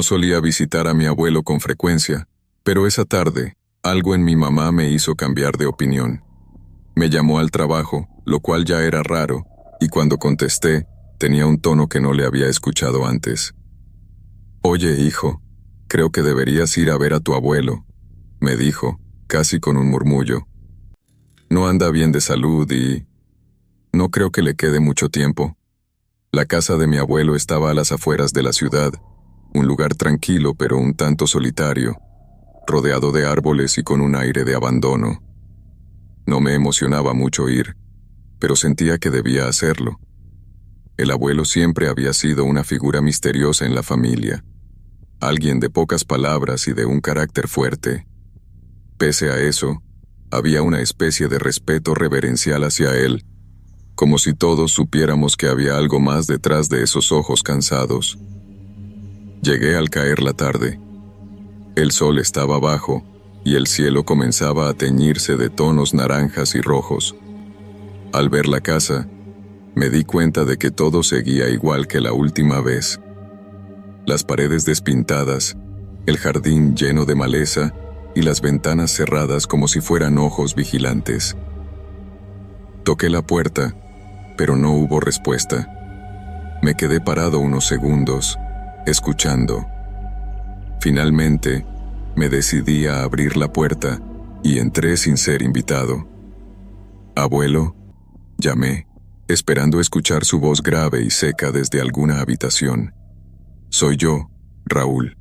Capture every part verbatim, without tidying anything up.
No solía visitar a mi abuelo con frecuencia, pero esa tarde, algo en mi mamá me hizo cambiar de opinión. Me llamó al trabajo, lo cual ya era raro, y cuando contesté, tenía un tono que no le había escuchado antes. «Oye, hijo, creo que deberías ir a ver a tu abuelo», me dijo, casi con un murmullo. «No anda bien de salud y... no creo que le quede mucho tiempo». La casa de mi abuelo estaba a las afueras de la ciudad, un lugar tranquilo pero un tanto solitario, rodeado de árboles y con un aire de abandono. No me emocionaba mucho ir, pero sentía que debía hacerlo. El abuelo siempre había sido una figura misteriosa en la familia, alguien de pocas palabras y de un carácter fuerte. Pese a eso, había una especie de respeto reverencial hacia él, como si todos supiéramos que había algo más detrás de esos ojos cansados. Llegué al caer la tarde. El sol estaba bajo y el cielo comenzaba a teñirse de tonos naranjas y rojos. Al ver la casa, me di cuenta de que todo seguía igual que la última vez. Las paredes despintadas, el jardín lleno de maleza y las ventanas cerradas como si fueran ojos vigilantes. Toqué la puerta, pero no hubo respuesta. Me quedé parado unos segundos, escuchando. Finalmente, me decidí a abrir la puerta y entré sin ser invitado. «Abuelo», llamé, esperando escuchar su voz grave y seca desde alguna habitación. «Soy yo, Raúl».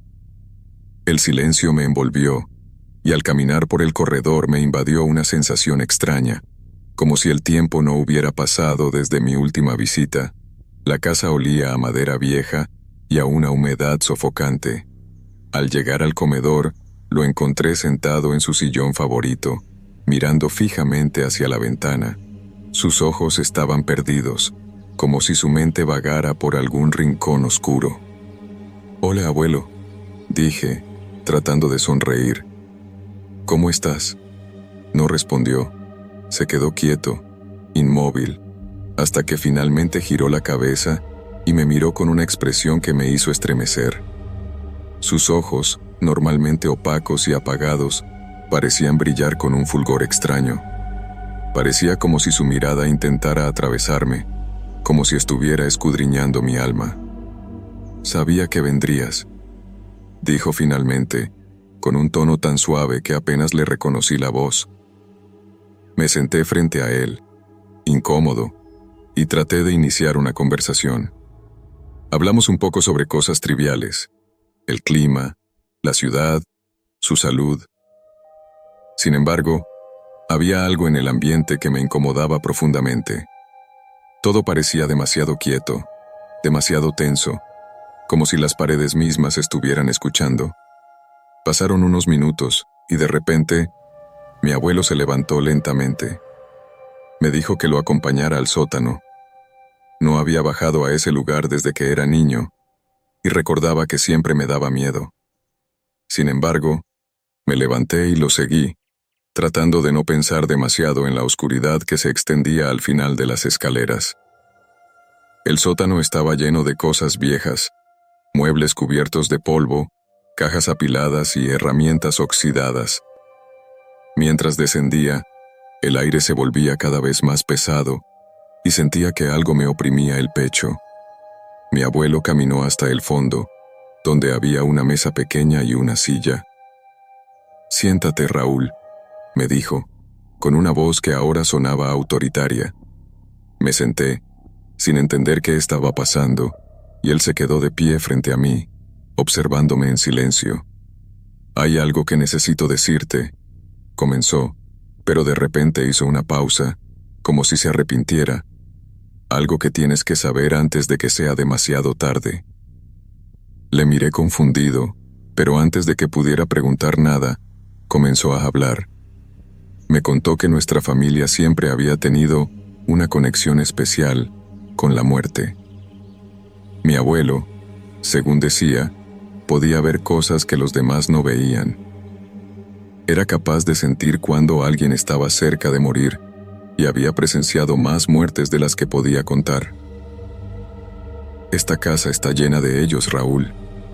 El silencio me envolvió, y al caminar por el corredor me invadió una sensación extraña, como si el tiempo no hubiera pasado desde mi última visita. La casa olía a madera vieja y a una humedad sofocante. Al llegar al comedor, lo encontré sentado en su sillón favorito, mirando fijamente hacia la ventana. Sus ojos estaban perdidos, como si su mente vagara por algún rincón oscuro. «Hola, abuelo», dije, tratando de sonreír. «¿Cómo estás?». No respondió. Se quedó quieto, inmóvil, hasta que finalmente giró la cabeza y me miró con una expresión que me hizo estremecer. Sus ojos, normalmente opacos y apagados, parecían brillar con un fulgor extraño. Parecía como si su mirada intentara atravesarme, como si estuviera escudriñando mi alma. «Sabía que vendrías», dijo finalmente, con un tono tan suave que apenas le reconocí la voz. Me senté frente a él, incómodo, y traté de iniciar una conversación. Hablamos un poco sobre cosas triviales: el clima, la ciudad, su salud. Sin embargo, había algo en el ambiente que me incomodaba profundamente. Todo parecía demasiado quieto, demasiado tenso, como si las paredes mismas estuvieran escuchando. Pasaron unos minutos, y de repente, mi abuelo se levantó lentamente. Me dijo que lo acompañara al sótano. No había bajado a ese lugar desde que era niño, y recordaba que siempre me daba miedo. Sin embargo, me levanté y lo seguí, tratando de no pensar demasiado en la oscuridad que se extendía al final de las escaleras. El sótano estaba lleno de cosas viejas, muebles cubiertos de polvo, cajas apiladas y herramientas oxidadas. Mientras descendía, el aire se volvía cada vez más pesado y sentía que algo me oprimía el pecho. Mi abuelo caminó hasta el fondo, donde había una mesa pequeña y una silla. «Siéntate, Raúl», me dijo, con una voz que ahora sonaba autoritaria. Me senté, sin entender qué estaba pasando, y él se quedó de pie frente a mí, observándome en silencio. «Hay algo que necesito decirte», comenzó, pero de repente hizo una pausa, como si se arrepintiera. «Algo que tienes que saber antes de que sea demasiado tarde». Le miré confundido, pero antes de que pudiera preguntar nada, comenzó a hablar. Me contó que nuestra familia siempre había tenido una conexión especial con la muerte. Mi abuelo, según decía, podía ver cosas que los demás no veían. Era capaz de sentir cuando alguien estaba cerca de morir y había presenciado más muertes de las que podía contar. «Esta casa está llena de ellos, Raúl»,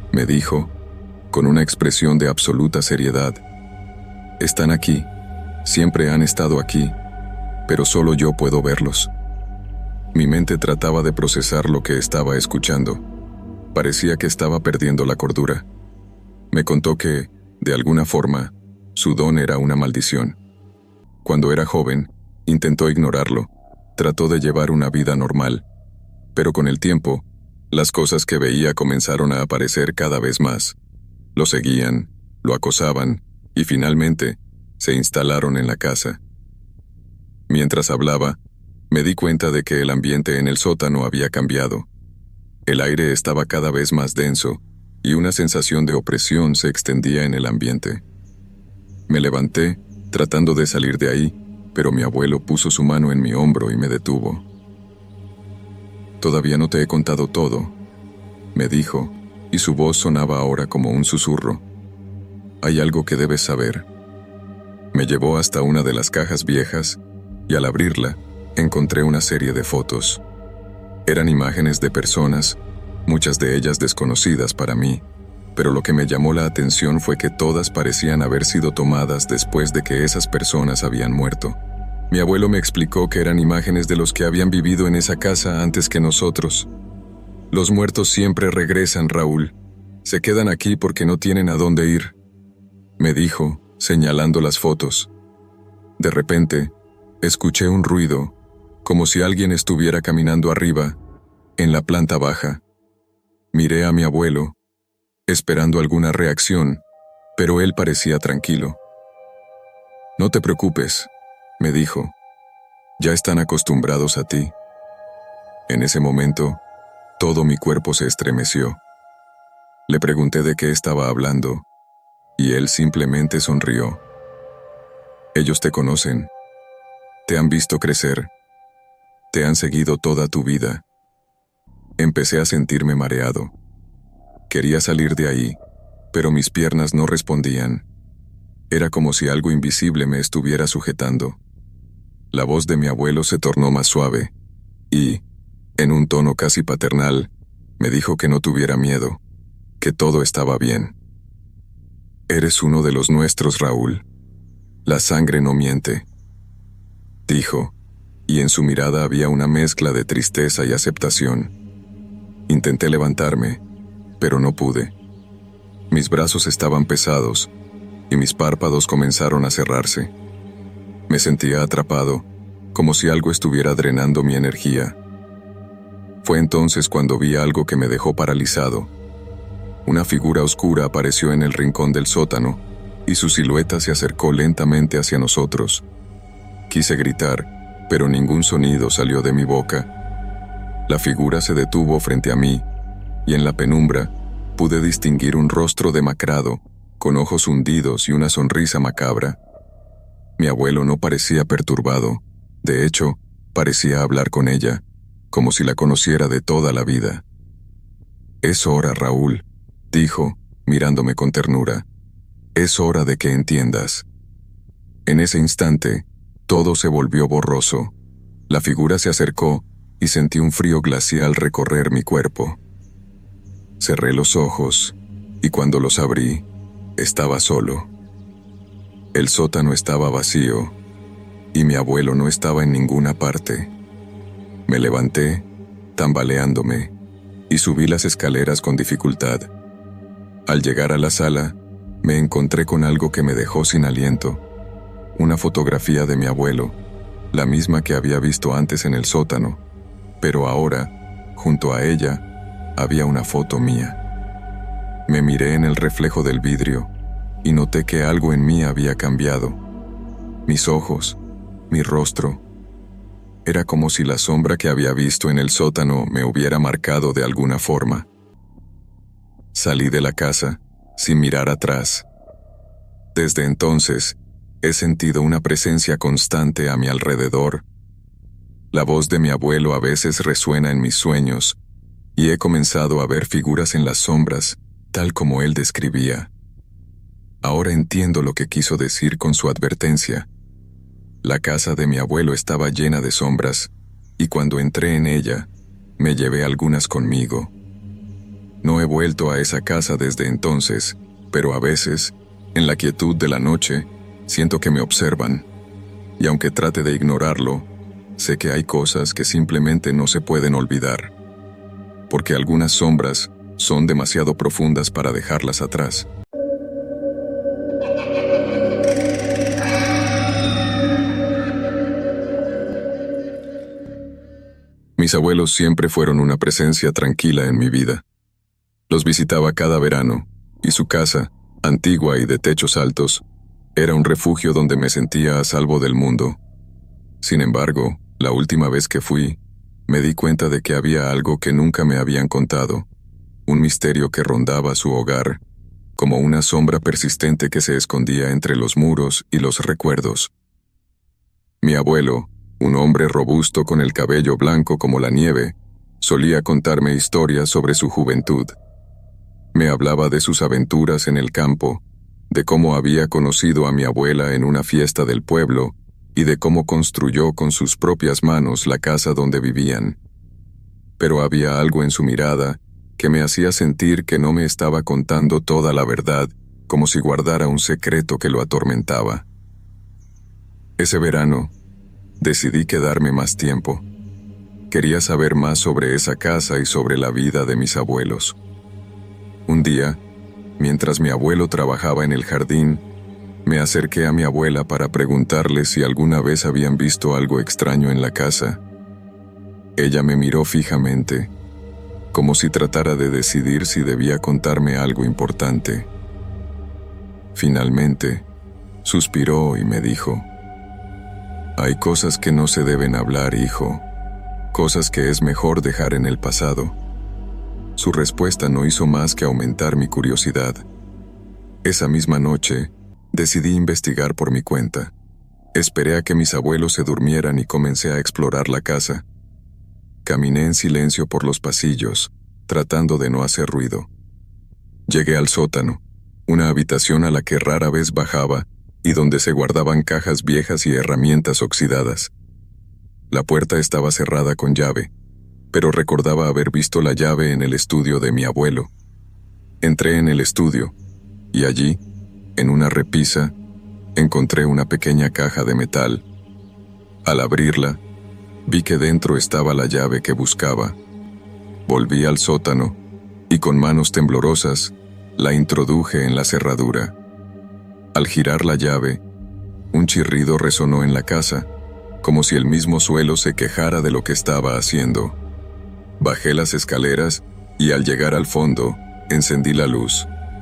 me dijo, con una expresión de absoluta seriedad. Están aquí, siempre han estado aquí, pero solo yo puedo verlos. Mi mente trataba de procesar lo que estaba escuchando. Parecía que estaba perdiendo la cordura. Me contó que, de alguna forma, su don era una maldición. Cuando era joven, intentó ignorarlo, trató de llevar una vida normal, pero con el tiempo, las cosas que veía comenzaron a aparecer cada vez más. Lo seguían, lo acosaban, y finalmente, se instalaron en la casa. Mientras hablaba, me di cuenta de que el ambiente en el sótano había cambiado. El aire estaba cada vez más denso, y una sensación de opresión se extendía en el ambiente. Me levanté, tratando de salir de ahí, pero mi abuelo puso su mano en mi hombro y me detuvo. «Todavía no te he contado todo», me dijo, y su voz sonaba ahora como un susurro. «Hay algo que debes saber». Me llevó hasta una de las cajas viejas, y al abrirla, encontré una serie de fotos. Eran imágenes de personas, muchas de ellas desconocidas para mí, pero lo que me llamó la atención fue que todas parecían haber sido tomadas después de que esas personas habían muerto. Mi abuelo me explicó que eran imágenes de los que habían vivido en esa casa antes que nosotros. Los muertos siempre regresan, Raúl. Se quedan aquí porque no tienen a dónde ir, me dijo, señalando las fotos. De repente, escuché un ruido, como si alguien estuviera caminando arriba, en la planta baja. Miré a mi abuelo, esperando alguna reacción, pero él parecía tranquilo. «No te preocupes», me dijo. «Ya están acostumbrados a ti». En ese momento, todo mi cuerpo se estremeció. Le pregunté de qué estaba hablando, y él simplemente sonrió. «Ellos te conocen. Te han visto crecer. Te han seguido toda tu vida». Empecé a sentirme mareado. Quería salir de ahí, pero mis piernas no respondían. Era como si algo invisible me estuviera sujetando. La voz de mi abuelo se tornó más suave, y, en un tono casi paternal, me dijo que no tuviera miedo, que todo estaba bien. «Eres uno de los nuestros, Raúl. La sangre no miente», dijo, y en su mirada había una mezcla de tristeza y aceptación. Intenté levantarme, pero no pude. Mis brazos estaban pesados, y mis párpados comenzaron a cerrarse. Me sentía atrapado, como si algo estuviera drenando mi energía. Fue entonces cuando vi algo que me dejó paralizado. Una figura oscura apareció en el rincón del sótano, y su silueta se acercó lentamente hacia nosotros. Quise gritar, pero ningún sonido salió de mi boca. La figura se detuvo frente a mí, y en la penumbra pude distinguir un rostro demacrado, con ojos hundidos y una sonrisa macabra. Mi abuelo no parecía perturbado, de hecho, parecía hablar con ella, como si la conociera de toda la vida. «Es hora, Raúl», dijo, mirándome con ternura. «Es hora de que entiendas». En ese instante, todo se volvió borroso. La figura se acercó, y sentí un frío glacial recorrer mi cuerpo. Cerré los ojos, y cuando los abrí, estaba solo. El sótano estaba vacío, y mi abuelo no estaba en ninguna parte. Me levanté, tambaleándome, y subí las escaleras con dificultad. Al llegar a la sala, me encontré con algo que me dejó sin aliento. Una fotografía de mi abuelo, la misma que había visto antes en el sótano, pero ahora, junto a ella, había una foto mía. Me miré en el reflejo del vidrio y noté que algo en mí había cambiado. Mis ojos, mi rostro. Era como si la sombra que había visto en el sótano me hubiera marcado de alguna forma. Salí de la casa, sin mirar atrás. Desde entonces, he sentido una presencia constante a mi alrededor. La voz de mi abuelo a veces resuena en mis sueños, y he comenzado a ver figuras en las sombras, tal como él describía. Ahora entiendo lo que quiso decir con su advertencia. La casa de mi abuelo estaba llena de sombras, y cuando entré en ella, me llevé algunas conmigo. No he vuelto a esa casa desde entonces, pero a veces, en la quietud de la noche, siento que me observan. Y aunque trate de ignorarlo, sé que hay cosas que simplemente no se pueden olvidar. Porque algunas sombras son demasiado profundas para dejarlas atrás. Mis abuelos siempre fueron una presencia tranquila en mi vida. Los visitaba cada verano, y su casa, antigua y de techos altos, era un refugio donde me sentía a salvo del mundo. Sin embargo, la última vez que fui, me di cuenta de que había algo que nunca me habían contado, un misterio que rondaba su hogar, como una sombra persistente que se escondía entre los muros y los recuerdos. Mi abuelo, un hombre robusto con el cabello blanco como la nieve, solía contarme historias sobre su juventud. Me hablaba de sus aventuras en el campo, de cómo había conocido a mi abuela en una fiesta del pueblo y de cómo construyó con sus propias manos la casa donde vivían. Pero había algo en su mirada que me hacía sentir que no me estaba contando toda la verdad, como si guardara un secreto que lo atormentaba. Ese verano, decidí quedarme más tiempo. Quería saber más sobre esa casa y sobre la vida de mis abuelos. Un día, mientras mi abuelo trabajaba en el jardín, me acerqué a mi abuela para preguntarle si alguna vez habían visto algo extraño en la casa. Ella me miró fijamente, como si tratara de decidir si debía contarme algo importante. Finalmente, suspiró y me dijo: «Hay cosas que no se deben hablar, hijo, cosas que es mejor dejar en el pasado». Su respuesta no hizo más que aumentar mi curiosidad. Esa misma noche, decidí investigar por mi cuenta. Esperé a que mis abuelos se durmieran y comencé a explorar la casa. Caminé en silencio por los pasillos, tratando de no hacer ruido. Llegué al sótano, una habitación a la que rara vez bajaba y donde se guardaban cajas viejas y herramientas oxidadas. La puerta estaba cerrada con llave, pero recordaba haber visto la llave en el estudio de mi abuelo. Entré en el estudio, y allí, en una repisa, encontré una pequeña caja de metal. Al abrirla, vi que dentro estaba la llave que buscaba. Volví al sótano, y con manos temblorosas, la introduje en la cerradura. Al girar la llave, un chirrido resonó en la casa, como si el mismo suelo se quejara de lo que estaba haciendo. Bajé las escaleras y al llegar al fondo, encendí la luz.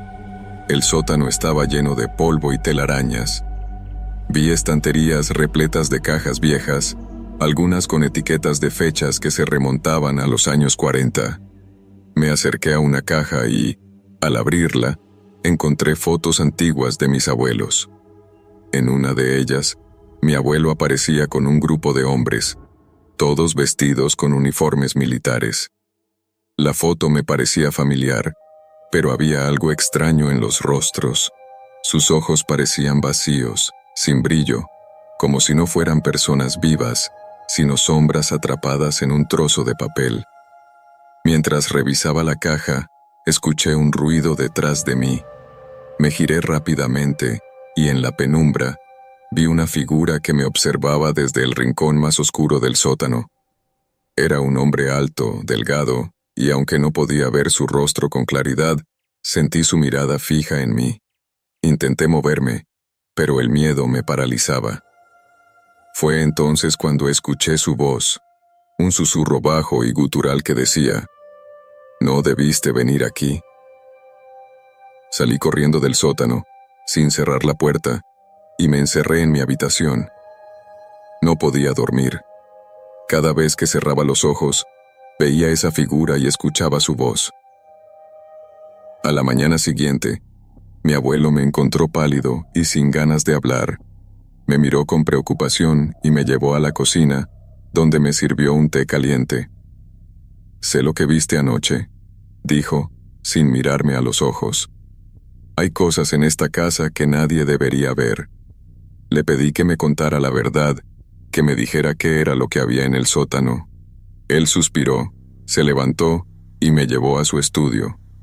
El sótano estaba lleno de polvo y telarañas. Vi estanterías repletas de cajas viejas, algunas con etiquetas de fechas que se remontaban a los años cuarenta. Me acerqué a una caja y, al abrirla, encontré fotos antiguas de mis abuelos. En una de ellas, mi abuelo aparecía con un grupo de hombres, todos vestidos con uniformes militares. La foto me parecía familiar, pero había algo extraño en los rostros. Sus ojos parecían vacíos, sin brillo, como si no fueran personas vivas, sino sombras atrapadas en un trozo de papel. Mientras revisaba la caja, escuché un ruido detrás de mí. Me giré rápidamente, y en la penumbra, vi una figura que me observaba desde el rincón más oscuro del sótano. Era un hombre alto, delgado, y aunque no podía ver su rostro con claridad, sentí su mirada fija en mí. Intenté moverme, pero el miedo me paralizaba. Fue entonces cuando escuché su voz, un susurro bajo y gutural que decía: «No debiste venir aquí». Salí corriendo del sótano, sin cerrar la puerta, y me encerré en mi habitación. No podía dormir. Cada vez que cerraba los ojos, veía esa figura y escuchaba su voz. A la mañana siguiente, mi abuelo me encontró pálido y sin ganas de hablar. Me miró con preocupación y me llevó a la cocina, donde me sirvió un té caliente. «Sé lo que viste anoche», dijo, sin mirarme a los ojos. «Hay cosas en esta casa que nadie debería ver». Le pedí que me contara la verdad, que me dijera qué era lo que había en el sótano. Él suspiró, se levantó y me llevó a su estudio.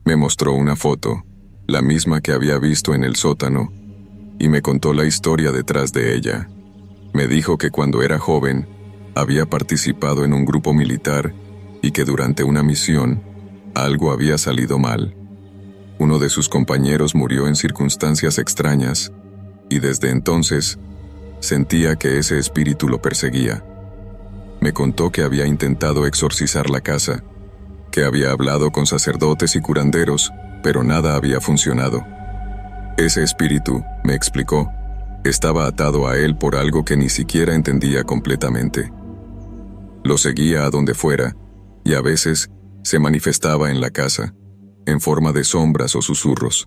Me mostró una foto, la misma que había visto en el sótano, y me contó la historia detrás de ella. Me dijo que cuando era joven, había participado en un grupo militar y que durante una misión, algo había salido mal. Uno de sus compañeros murió en circunstancias extrañas, y desde entonces, sentía que ese espíritu lo perseguía. Me contó que había intentado exorcizar la casa, que había hablado con sacerdotes y curanderos, pero nada había funcionado. Ese espíritu, me explicó, estaba atado a él por algo que ni siquiera entendía completamente. Lo seguía a donde fuera, y a veces se manifestaba en la casa, en forma de sombras o susurros.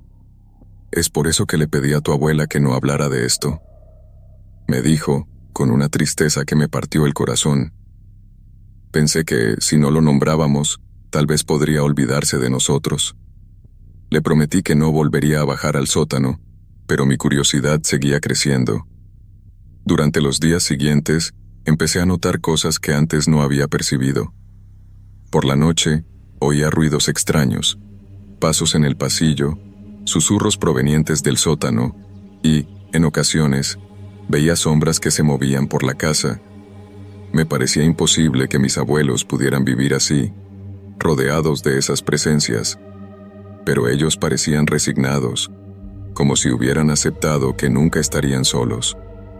Es por eso que le pedí a tu abuela que no hablara de esto. Me dijo, con una tristeza que me partió el corazón. Pensé que, si no lo nombrábamos, tal vez podría olvidarse de nosotros. Le prometí que no volvería a bajar al sótano, pero mi curiosidad seguía creciendo. Durante los días siguientes, empecé a notar cosas que antes no había percibido. Por la noche, oía ruidos extraños, pasos en el pasillo, susurros provenientes del sótano y, en ocasiones, veía sombras que se movían por la casa. Me parecía imposible que mis abuelos pudieran vivir así, rodeados de esas presencias, pero ellos parecían resignados, como si hubieran aceptado que nunca estarían solos.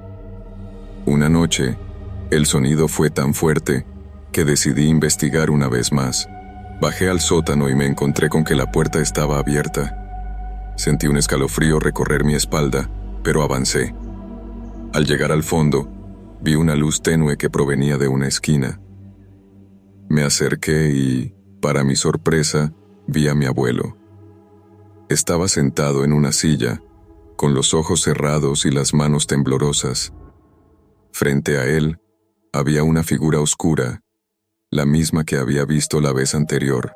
Una noche, el sonido fue tan fuerte que decidí investigar una vez más. Bajé al sótano y me encontré con que la puerta estaba abierta. Sentí un escalofrío recorrer mi espalda, pero avancé. Al llegar al fondo, vi una luz tenue que provenía de una esquina. Me acerqué y, para mi sorpresa, vi a mi abuelo. Estaba sentado en una silla, con los ojos cerrados y las manos temblorosas. Frente a él, había una figura oscura, la misma que había visto la vez anterior.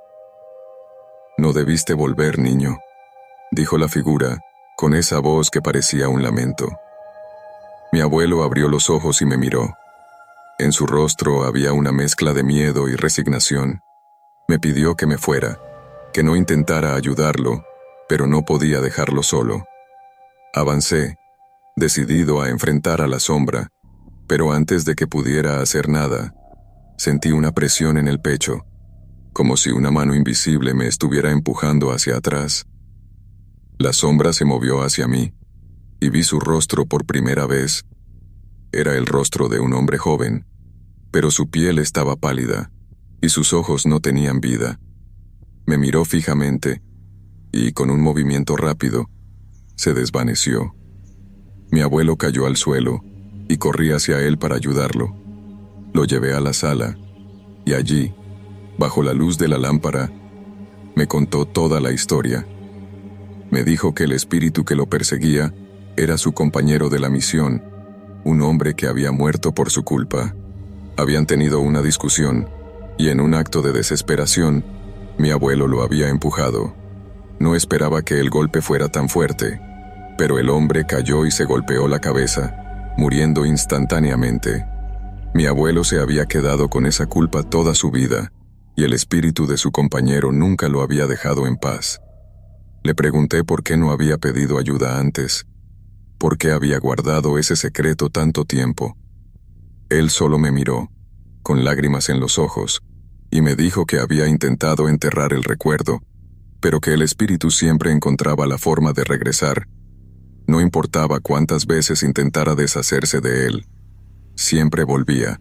«No debiste volver, niño», dijo la figura, con esa voz que parecía un lamento. Mi abuelo abrió los ojos y me miró. En su rostro había una mezcla de miedo y resignación. Me pidió que me fuera, que no intentara ayudarlo, pero no podía dejarlo solo. Avancé, decidido a enfrentar a la sombra, pero antes de que pudiera hacer nada, sentí una presión en el pecho, como si una mano invisible me estuviera empujando hacia atrás. La sombra se movió hacia mí, y vi su rostro por primera vez. Era el rostro de un hombre joven, pero su piel estaba pálida, y sus ojos no tenían vida. Me miró fijamente, y con un movimiento rápido, se desvaneció. Mi abuelo cayó al suelo, y corrí hacia él para ayudarlo. Lo llevé a la sala, y allí, bajo la luz de la lámpara, me contó toda la historia. Me dijo que el espíritu que lo perseguía era su compañero de la misión, un hombre que había muerto por su culpa. Habían tenido una discusión, y en un acto de desesperación, mi abuelo lo había empujado. No esperaba que el golpe fuera tan fuerte, pero el hombre cayó y se golpeó la cabeza, muriendo instantáneamente. Mi abuelo se había quedado con esa culpa toda su vida, y el espíritu de su compañero nunca lo había dejado en paz. Le pregunté por qué no había pedido ayuda antes, por qué había guardado ese secreto tanto tiempo. Él solo me miró, con lágrimas en los ojos, y me dijo que había intentado enterrar el recuerdo, pero que el espíritu siempre encontraba la forma de regresar. No importaba cuántas veces intentara deshacerse de él, siempre volvía.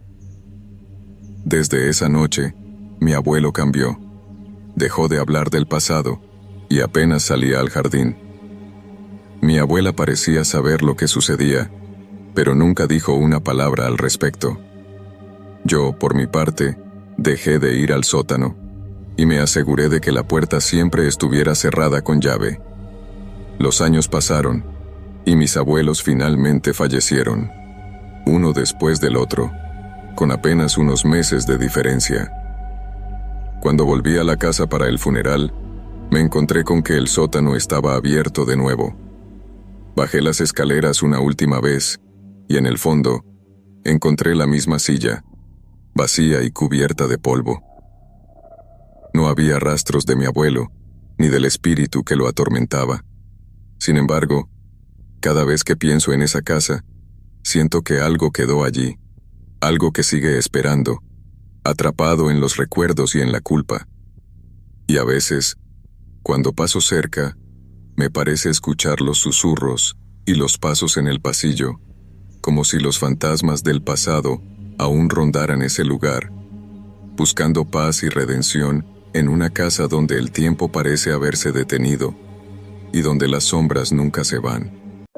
Desde esa noche, mi abuelo cambió. Dejó de hablar del pasado y apenas salía al jardín. Mi abuela parecía saber lo que sucedía, pero nunca dijo una palabra al respecto. Yo, por mi parte, dejé de ir al sótano y me aseguré de que la puerta siempre estuviera cerrada con llave. Los años pasaron y mis abuelos finalmente fallecieron, uno después del otro, con apenas unos meses de diferencia. Cuando volví a la casa para el funeral, me encontré con que el sótano estaba abierto de nuevo. Bajé las escaleras una última vez, y en el fondo, encontré la misma silla, vacía y cubierta de polvo. No había rastros de mi abuelo, ni del espíritu que lo atormentaba. Sin embargo, cada vez que pienso en esa casa, siento que algo quedó allí, algo que sigue esperando, atrapado en los recuerdos y en la culpa. Y a veces, cuando paso cerca, me parece escuchar los susurros y los pasos en el pasillo, como si los fantasmas del pasado aún rondaran ese lugar, buscando paz y redención en una casa donde el tiempo parece haberse detenido y donde las sombras nunca se van.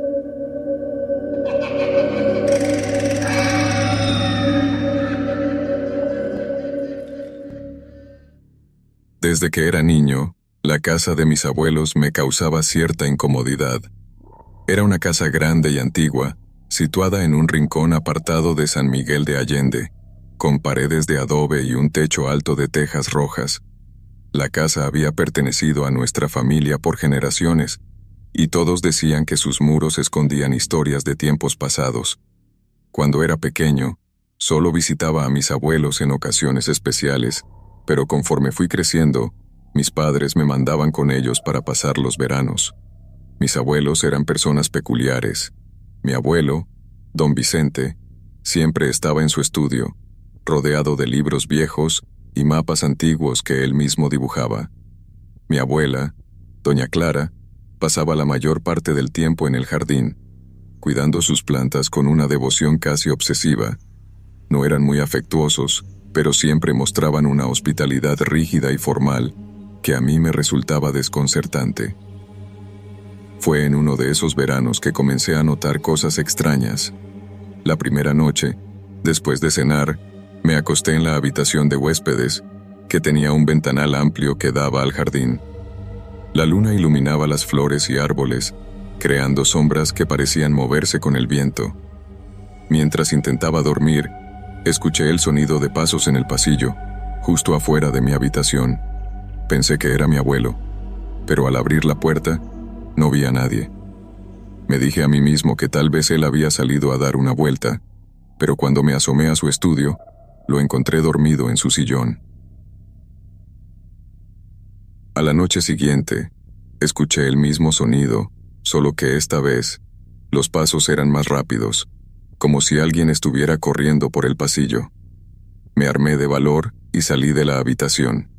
Desde que era niño, la casa de mis abuelos me causaba cierta incomodidad. Era una casa grande y antigua, situada en un rincón apartado de San Miguel de Allende, con paredes de adobe y un techo alto de tejas rojas. La casa había pertenecido a nuestra familia por generaciones, y todos decían que sus muros escondían historias de tiempos pasados. Cuando era pequeño, solo visitaba a mis abuelos en ocasiones especiales, pero conforme fui creciendo, mis padres me mandaban con ellos para pasar los veranos. Mis abuelos eran personas peculiares. Mi abuelo, don Vicente, siempre estaba en su estudio, rodeado de libros viejos y mapas antiguos que él mismo dibujaba. Mi abuela, doña Clara, pasaba la mayor parte del tiempo en el jardín, cuidando sus plantas con una devoción casi obsesiva. No eran muy afectuosos, pero siempre mostraban una hospitalidad rígida y formal que a mí me resultaba desconcertante. Fue en uno de esos veranos que comencé a notar cosas extrañas. La primera noche, después de cenar, me acosté en la habitación de huéspedes, que tenía un ventanal amplio que daba al jardín. La luna iluminaba las flores y árboles, creando sombras que parecían moverse con el viento. Mientras intentaba dormir, escuché el sonido de pasos en el pasillo, justo afuera de mi habitación. Pensé que era mi abuelo, pero al abrir la puerta, no vi a nadie. Me dije a mí mismo que tal vez él había salido a dar una vuelta, pero cuando me asomé a su estudio, lo encontré dormido en su sillón. A la noche siguiente, escuché el mismo sonido, solo que esta vez, los pasos eran más rápidos, como si alguien estuviera corriendo por el pasillo. Me armé de valor y salí de la habitación.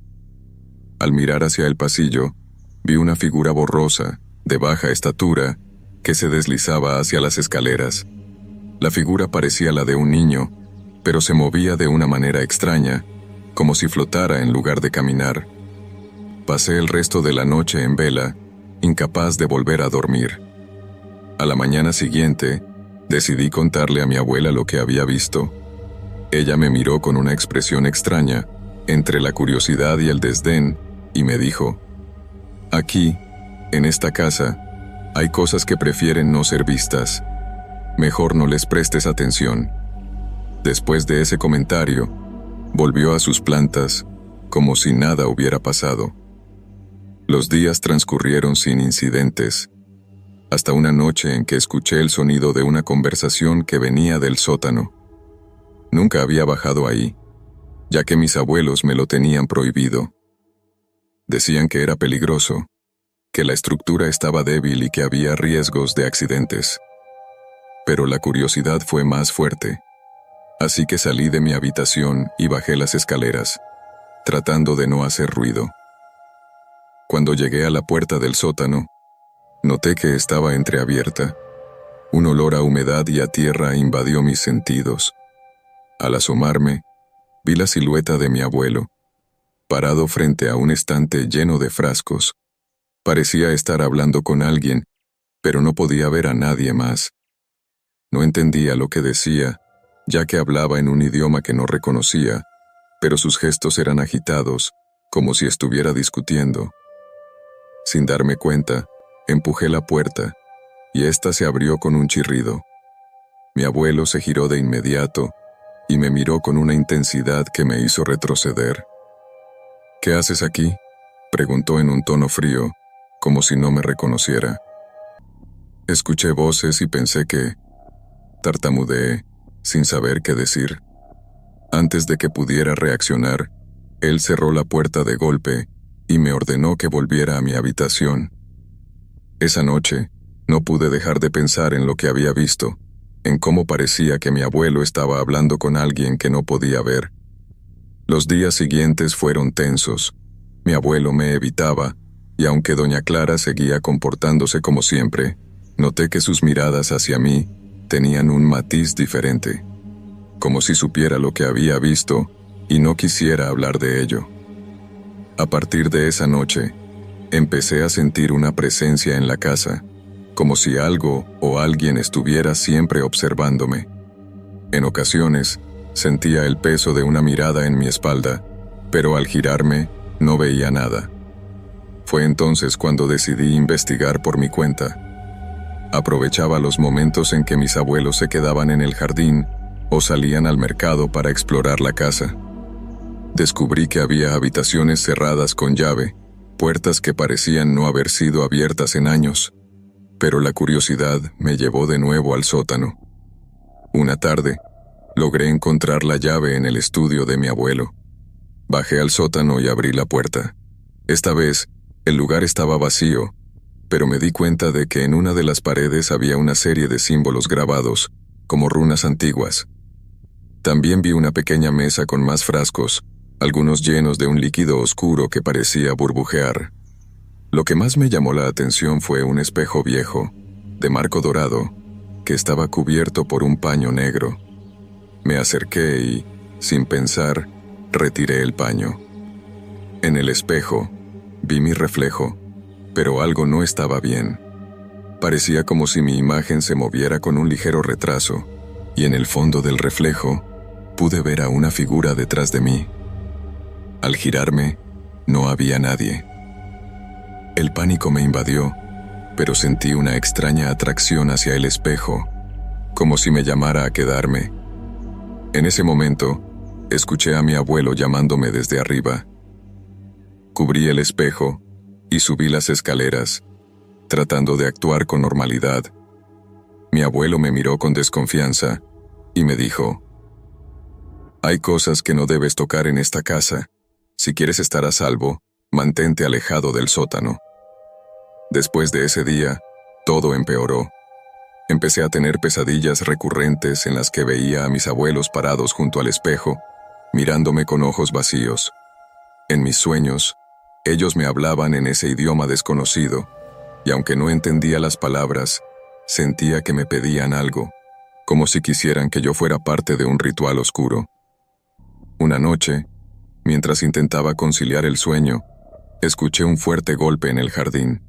Al mirar hacia el pasillo, vi una figura borrosa, de baja estatura, que se deslizaba hacia las escaleras. La figura parecía la de un niño, pero se movía de una manera extraña, como si flotara en lugar de caminar. Pasé el resto de la noche en vela, incapaz de volver a dormir. A la mañana siguiente, decidí contarle a mi abuela lo que había visto. Ella me miró con una expresión extraña, entre la curiosidad y el desdén, y me dijo: «Aquí, en esta casa, hay cosas que prefieren no ser vistas. Mejor no les prestes atención». Después de ese comentario, volvió a sus plantas, como si nada hubiera pasado. Los días transcurrieron sin incidentes, hasta una noche en que escuché el sonido de una conversación que venía del sótano. Nunca había bajado ahí, ya que mis abuelos me lo tenían prohibido. Decían que era peligroso, que la estructura estaba débil y que había riesgos de accidentes. Pero la curiosidad fue más fuerte, así que salí de mi habitación y bajé las escaleras, tratando de no hacer ruido. Cuando llegué a la puerta del sótano, noté que estaba entreabierta. Un olor a humedad y a tierra invadió mis sentidos. Al asomarme, vi la silueta de mi abuelo, parado frente a un estante lleno de frascos. Parecía estar hablando con alguien, pero no podía ver a nadie más. No entendía lo que decía, ya que hablaba en un idioma que no reconocía, pero sus gestos eran agitados, como si estuviera discutiendo. Sin darme cuenta, empujé la puerta, y ésta se abrió con un chirrido. Mi abuelo se giró de inmediato, y me miró con una intensidad que me hizo retroceder. «¿Qué haces aquí?», preguntó en un tono frío, como si no me reconociera. Escuché voces y pensé que... tartamudeé, sin saber qué decir. Antes de que pudiera reaccionar, él cerró la puerta de golpe y me ordenó que volviera a mi habitación. Esa noche, no pude dejar de pensar en lo que había visto, en cómo parecía que mi abuelo estaba hablando con alguien que no podía ver. Los días siguientes fueron tensos. Mi abuelo me evitaba, y aunque doña Clara seguía comportándose como siempre, noté que sus miradas hacia mí tenían un matiz diferente, como si supiera lo que había visto y no quisiera hablar de ello. A partir de esa noche, empecé a sentir una presencia en la casa, como si algo o alguien estuviera siempre observándome. En ocasiones, sentía el peso de una mirada en mi espalda, pero al girarme, no veía nada. Fue entonces cuando decidí investigar por mi cuenta. Aprovechaba los momentos en que mis abuelos se quedaban en el jardín o salían al mercado para explorar la casa. Descubrí que había habitaciones cerradas con llave, puertas que parecían no haber sido abiertas en años, pero la curiosidad me llevó de nuevo al sótano. Una tarde, logré encontrar la llave en el estudio de mi abuelo. Bajé al sótano y abrí la puerta. Esta vez, el lugar estaba vacío, pero me di cuenta de que en una de las paredes había una serie de símbolos grabados, como runas antiguas. También vi una pequeña mesa con más frascos, algunos llenos de un líquido oscuro que parecía burbujear. Lo que más me llamó la atención fue un espejo viejo, de marco dorado, que estaba cubierto por un paño negro. Me acerqué y, sin pensar, retiré el paño. En el espejo, vi mi reflejo, pero algo no estaba bien. Parecía como si mi imagen se moviera con un ligero retraso, y en el fondo del reflejo, pude ver a una figura detrás de mí. Al girarme, no había nadie. El pánico me invadió, pero sentí una extraña atracción hacia el espejo, como si me llamara a quedarme. En ese momento, escuché a mi abuelo llamándome desde arriba. Cubrí el espejo y subí las escaleras, tratando de actuar con normalidad. Mi abuelo me miró con desconfianza y me dijo: «Hay cosas que no debes tocar en esta casa. Si quieres estar a salvo, mantente alejado del sótano». Después de ese día, todo empeoró. Empecé a tener pesadillas recurrentes en las que veía a mis abuelos parados junto al espejo, mirándome con ojos vacíos. En mis sueños, ellos me hablaban en ese idioma desconocido, y aunque no entendía las palabras, sentía que me pedían algo, como si quisieran que yo fuera parte de un ritual oscuro. Una noche, mientras intentaba conciliar el sueño, escuché un fuerte golpe en el jardín.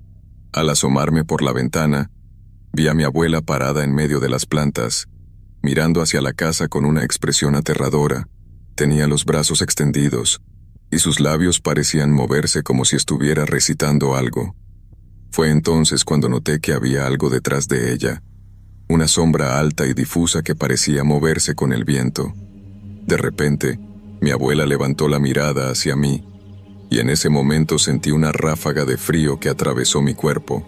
Al asomarme por la ventana, vi a mi abuela parada en medio de las plantas, mirando hacia la casa con una expresión aterradora. Tenía los brazos extendidos, y sus labios parecían moverse como si estuviera recitando algo. Fue entonces cuando noté que había algo detrás de ella, una sombra alta y difusa que parecía moverse con el viento. De repente, mi abuela levantó la mirada hacia mí, y en ese momento sentí una ráfaga de frío que atravesó mi cuerpo.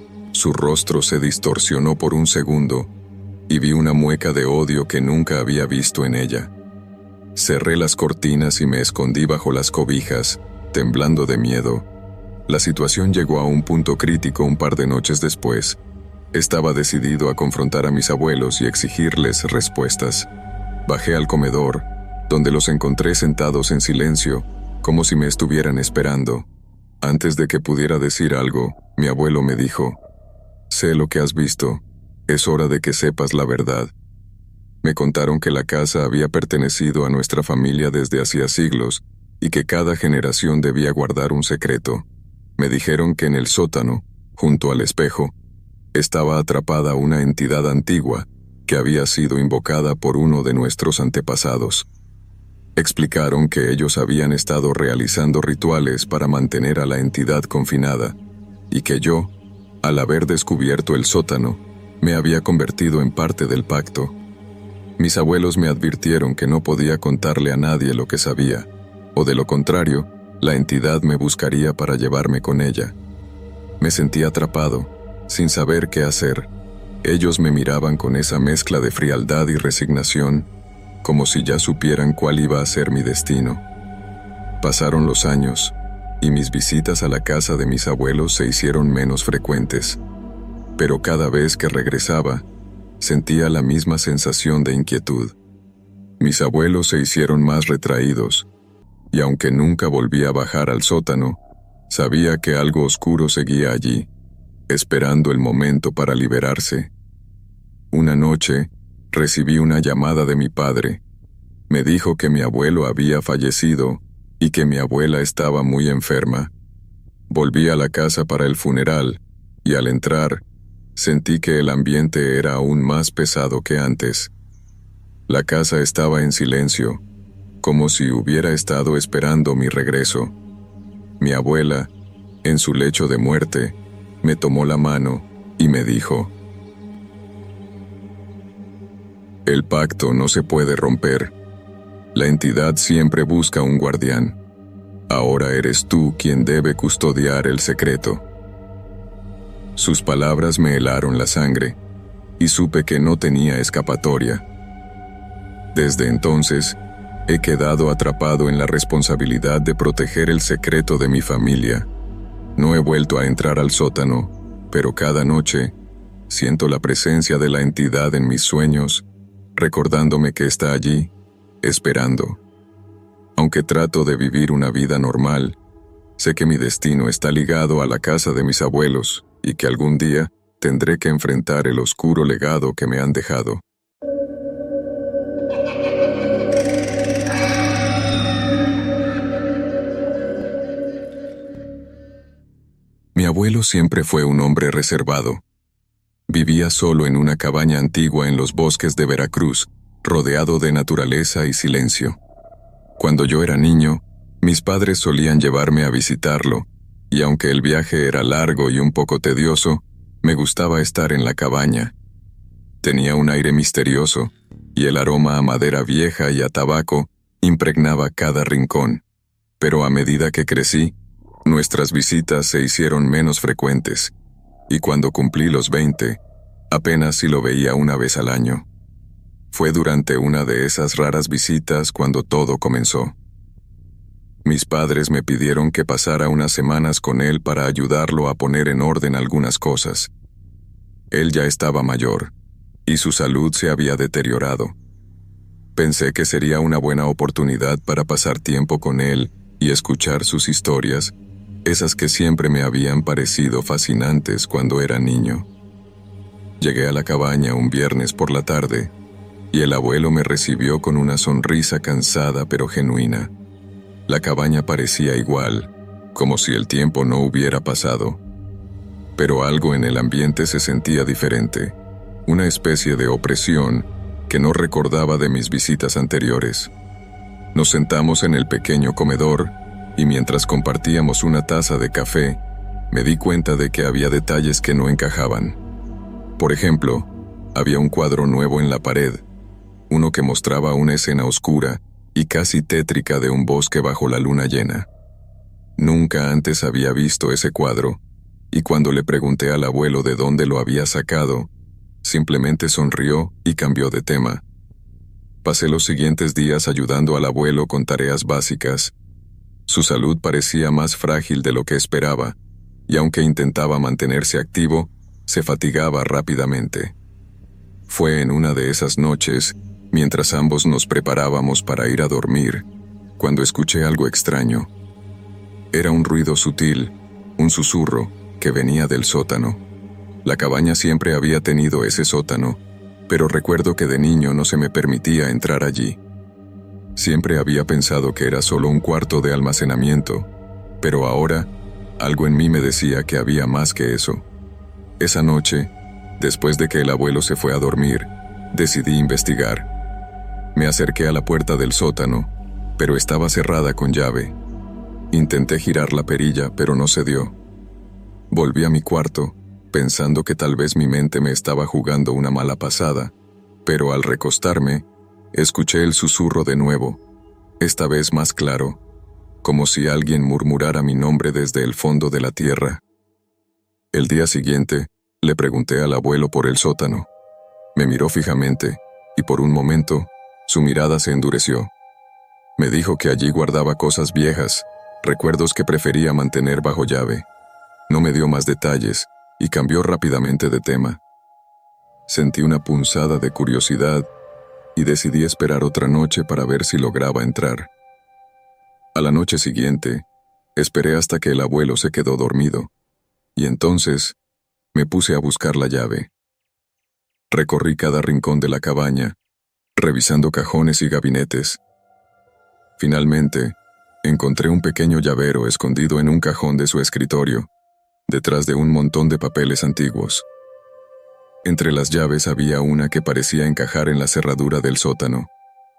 Su rostro se distorsionó por un segundo, y vi una mueca de odio que nunca había visto en ella. Cerré las cortinas y me escondí bajo las cobijas, temblando de miedo. La situación llegó a un punto crítico un par de noches después. Estaba decidido a confrontar a mis abuelos y exigirles respuestas. Bajé al comedor, donde los encontré sentados en silencio, como si me estuvieran esperando. Antes de que pudiera decir algo, mi abuelo me dijo: «Sé lo que has visto. Es hora de que sepas la verdad». Me contaron que la casa había pertenecido a nuestra familia desde hacía siglos y que cada generación debía guardar un secreto. Me dijeron que en el sótano, junto al espejo, estaba atrapada una entidad antigua que había sido invocada por uno de nuestros antepasados. Explicaron que ellos habían estado realizando rituales para mantener a la entidad confinada, y que yo, al haber descubierto el sótano, me había convertido en parte del pacto. Mis abuelos me advirtieron que no podía contarle a nadie lo que sabía, o de lo contrario, la entidad me buscaría para llevarme con ella. Me sentí atrapado, sin saber qué hacer. Ellos me miraban con esa mezcla de frialdad y resignación, como si ya supieran cuál iba a ser mi destino. Pasaron los años, y mis visitas a la casa de mis abuelos se hicieron menos frecuentes. Pero cada vez que regresaba, sentía la misma sensación de inquietud. Mis abuelos se hicieron más retraídos, y aunque nunca volví a bajar al sótano, sabía que algo oscuro seguía allí, esperando el momento para liberarse. Una noche, recibí una llamada de mi padre. Me dijo que mi abuelo había fallecido y que mi abuela estaba muy enferma. Volví a la casa para el funeral, y al entrar, sentí que el ambiente era aún más pesado que antes. La casa estaba en silencio, como si hubiera estado esperando mi regreso. Mi abuela, en su lecho de muerte, me tomó la mano y me dijo: «El pacto no se puede romper. La entidad siempre busca un guardián. Ahora eres tú quien debe custodiar el secreto». Sus palabras me helaron la sangre, y supe que no tenía escapatoria. Desde entonces, he quedado atrapado en la responsabilidad de proteger el secreto de mi familia. No he vuelto a entrar al sótano, pero cada noche siento la presencia de la entidad en mis sueños, recordándome que está allí, esperando. Aunque trato de vivir una vida normal, sé que mi destino está ligado a la casa de mis abuelos y que algún día tendré que enfrentar el oscuro legado que me han dejado. Mi abuelo siempre fue un hombre reservado. Vivía solo en una cabaña antigua en los bosques de Veracruz, rodeado de naturaleza y silencio. Cuando yo era niño, mis padres solían llevarme a visitarlo, y aunque el viaje era largo y un poco tedioso, me gustaba estar en la cabaña. Tenía un aire misterioso, y el aroma a madera vieja y a tabaco impregnaba cada rincón. Pero a medida que crecí, nuestras visitas se hicieron menos frecuentes, y cuando cumplí los veinte, apenas si lo veía una vez al año. Fue durante una de esas raras visitas cuando todo comenzó. Mis padres me pidieron que pasara unas semanas con él para ayudarlo a poner en orden algunas cosas. Él ya estaba mayor, y su salud se había deteriorado. Pensé que sería una buena oportunidad para pasar tiempo con él y escuchar sus historias, esas que siempre me habían parecido fascinantes cuando era niño. Llegué a la cabaña un viernes por la tarde, y el abuelo me recibió con una sonrisa cansada pero genuina. La cabaña parecía igual, como si el tiempo no hubiera pasado. Pero algo en el ambiente se sentía diferente, una especie de opresión que no recordaba de mis visitas anteriores. Nos sentamos en el pequeño comedor, y mientras compartíamos una taza de café, me di cuenta de que había detalles que no encajaban. Por ejemplo, había un cuadro nuevo en la pared, uno que mostraba una escena oscura y casi tétrica de un bosque bajo la luna llena. Nunca antes había visto ese cuadro, y cuando le pregunté al abuelo de dónde lo había sacado, simplemente sonrió y cambió de tema. Pasé los siguientes días ayudando al abuelo con tareas básicas. Su salud parecía más frágil de lo que esperaba, y aunque intentaba mantenerse activo, se fatigaba rápidamente. Fue en una de esas noches, mientras ambos nos preparábamos para ir a dormir, cuando escuché algo extraño. Era un ruido sutil, un susurro, que venía del sótano. La cabaña siempre había tenido ese sótano, pero recuerdo que de niño no se me permitía entrar allí. Siempre había pensado que era solo un cuarto de almacenamiento, pero ahora, algo en mí me decía que había más que eso. Esa noche, después de que el abuelo se fue a dormir, decidí investigar. Me acerqué a la puerta del sótano, pero estaba cerrada con llave. Intenté girar la perilla, pero no se dio. Volví a mi cuarto, pensando que tal vez mi mente me estaba jugando una mala pasada, pero al recostarme, escuché el susurro de nuevo, esta vez más claro, como si alguien murmurara mi nombre desde el fondo de la tierra. El día siguiente, le pregunté al abuelo por el sótano. Me miró fijamente, y por un momento, su mirada se endureció. Me dijo que allí guardaba cosas viejas, recuerdos que prefería mantener bajo llave. No me dio más detalles y cambió rápidamente de tema. Sentí una punzada de curiosidad y decidí esperar otra noche para ver si lograba entrar. A la noche siguiente, esperé hasta que el abuelo se quedó dormido, y entonces me puse a buscar la llave. Recorrí cada rincón de la cabaña, revisando cajones y gabinetes. Finalmente, encontré un pequeño llavero escondido en un cajón de su escritorio, detrás de un montón de papeles antiguos. Entre las llaves había una que parecía encajar en la cerradura del sótano.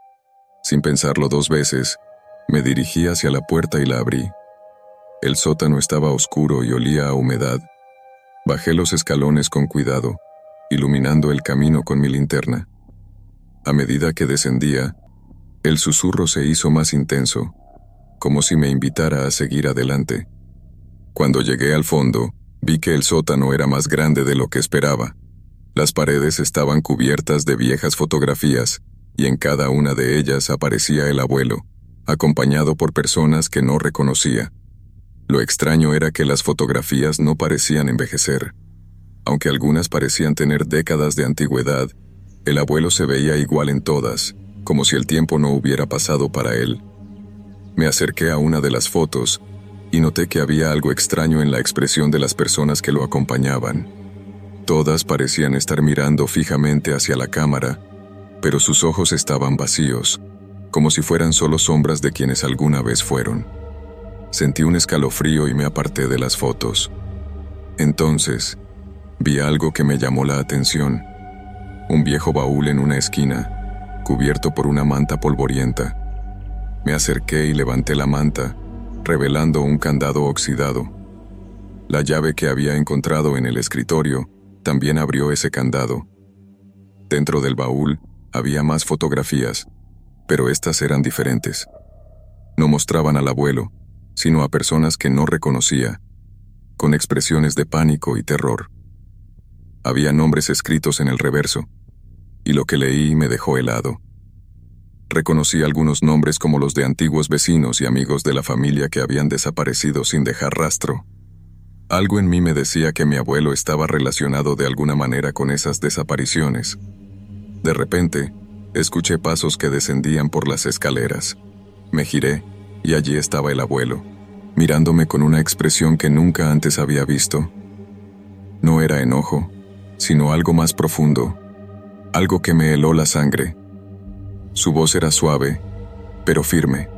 Sin pensarlo dos veces, me dirigí hacia la puerta y la abrí. El sótano estaba oscuro y olía a humedad. Bajé los escalones con cuidado, iluminando el camino con mi linterna. A medida que descendía, el susurro se hizo más intenso, como si me invitara a seguir adelante. Cuando llegué al fondo, vi que el sótano era más grande de lo que esperaba. Las paredes estaban cubiertas de viejas fotografías, y en cada una de ellas aparecía el abuelo, acompañado por personas que no reconocía. Lo extraño era que las fotografías no parecían envejecer. Aunque algunas parecían tener décadas de antigüedad, el abuelo se veía igual en todas, como si el tiempo no hubiera pasado para él. Me acerqué a una de las fotos y noté que había algo extraño en la expresión de las personas que lo acompañaban. Todas parecían estar mirando fijamente hacia la cámara, pero sus ojos estaban vacíos, como si fueran solo sombras de quienes alguna vez fueron. Sentí un escalofrío y me aparté de las fotos. Entonces, vi algo que me llamó la atención. Un viejo baúl en una esquina, cubierto por una manta polvorienta. Me acerqué y levanté la manta, revelando un candado oxidado. La llave que había encontrado en el escritorio también abrió ese candado. Dentro del baúl había más fotografías, pero estas eran diferentes. No mostraban al abuelo, sino a personas que no reconocía, con expresiones de pánico y terror. Había nombres escritos en el reverso, y lo que leí me dejó helado. Reconocí algunos nombres como los de antiguos vecinos y amigos de la familia que habían desaparecido sin dejar rastro. Algo en mí me decía que mi abuelo estaba relacionado de alguna manera con esas desapariciones. De repente, escuché pasos que descendían por las escaleras. Me giré, y allí estaba el abuelo, mirándome con una expresión que nunca antes había visto. No era enojo, sino algo más profundo, algo que me heló la sangre. Su voz era suave, pero firme.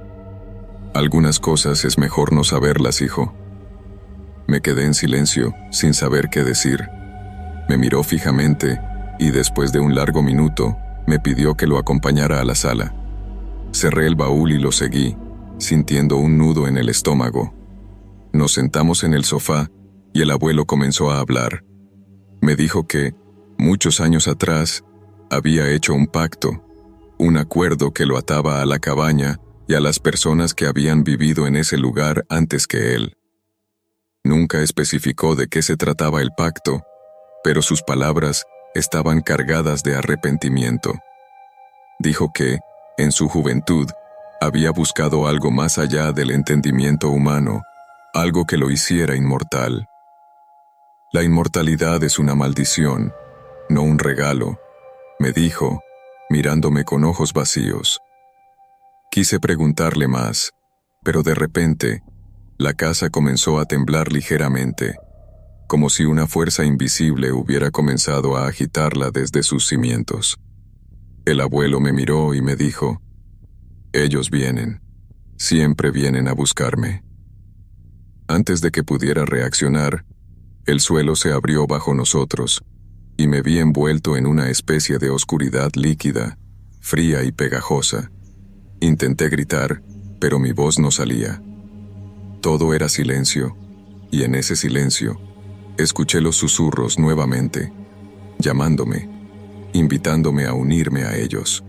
Algunas cosas es mejor no saberlas, hijo. Me quedé en silencio, sin saber qué decir. Me miró fijamente, y después de un largo minuto, me pidió que lo acompañara a la sala. Cerré el baúl y lo seguí, sintiendo un nudo en el estómago. Nos sentamos en el sofá, y el abuelo comenzó a hablar. Me dijo que, muchos años atrás, había hecho un pacto, un acuerdo que lo ataba a la cabaña y a las personas que habían vivido en ese lugar antes que él. Nunca especificó de qué se trataba el pacto, pero sus palabras estaban cargadas de arrepentimiento. Dijo que, en su juventud, había buscado algo más allá del entendimiento humano, algo que lo hiciera inmortal. La inmortalidad es una maldición, no un regalo, me dijo, mirándome con ojos vacíos. Quise preguntarle más, pero de repente, la casa comenzó a temblar ligeramente, como si una fuerza invisible hubiera comenzado a agitarla desde sus cimientos. El abuelo me miró y me dijo, «Ellos vienen, siempre vienen a buscarme». Antes de que pudiera reaccionar, el suelo se abrió bajo nosotros, y me vi envuelto en una especie de oscuridad líquida, fría y pegajosa. Intenté gritar, pero mi voz no salía. Todo era silencio, y en ese silencio, escuché los susurros nuevamente, llamándome, invitándome a unirme a ellos.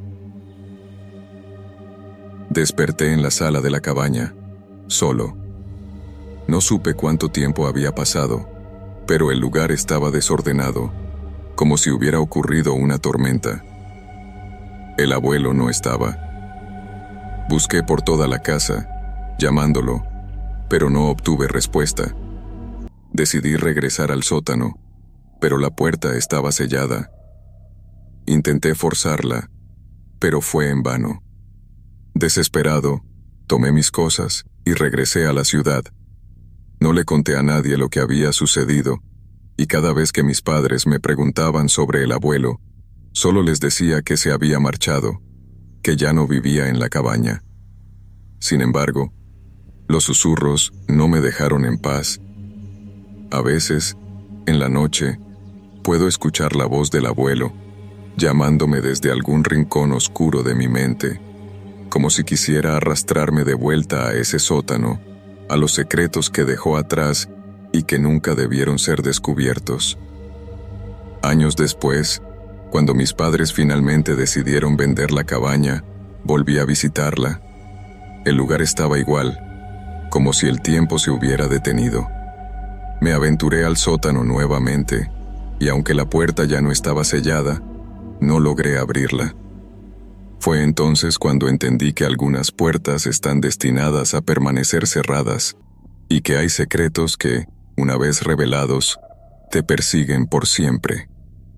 Desperté en la sala de la cabaña, solo. No supe cuánto tiempo había pasado, pero el lugar estaba desordenado, como si hubiera ocurrido una tormenta. El abuelo no estaba. Busqué por toda la casa, llamándolo, pero no obtuve respuesta. Decidí regresar al sótano, pero la puerta estaba sellada. Intenté forzarla, pero fue en vano. Desesperado, tomé mis cosas y regresé a la ciudad. No le conté a nadie lo que había sucedido, y cada vez que mis padres me preguntaban sobre el abuelo, solo les decía que se había marchado, que ya no vivía en la cabaña. Sin embargo, los susurros no me dejaron en paz. A veces, en la noche, puedo escuchar la voz del abuelo, llamándome desde algún rincón oscuro de mi mente, como si quisiera arrastrarme de vuelta a ese sótano, a los secretos que dejó atrás y que nunca debieron ser descubiertos. Años después, cuando mis padres finalmente decidieron vender la cabaña, volví a visitarla. El lugar estaba igual, como si el tiempo se hubiera detenido. Me aventuré al sótano nuevamente, y aunque la puerta ya no estaba sellada, no logré abrirla. Fue entonces cuando entendí que algunas puertas están destinadas a permanecer cerradas, y que hay secretos que, una vez revelados, te persiguen por siempre.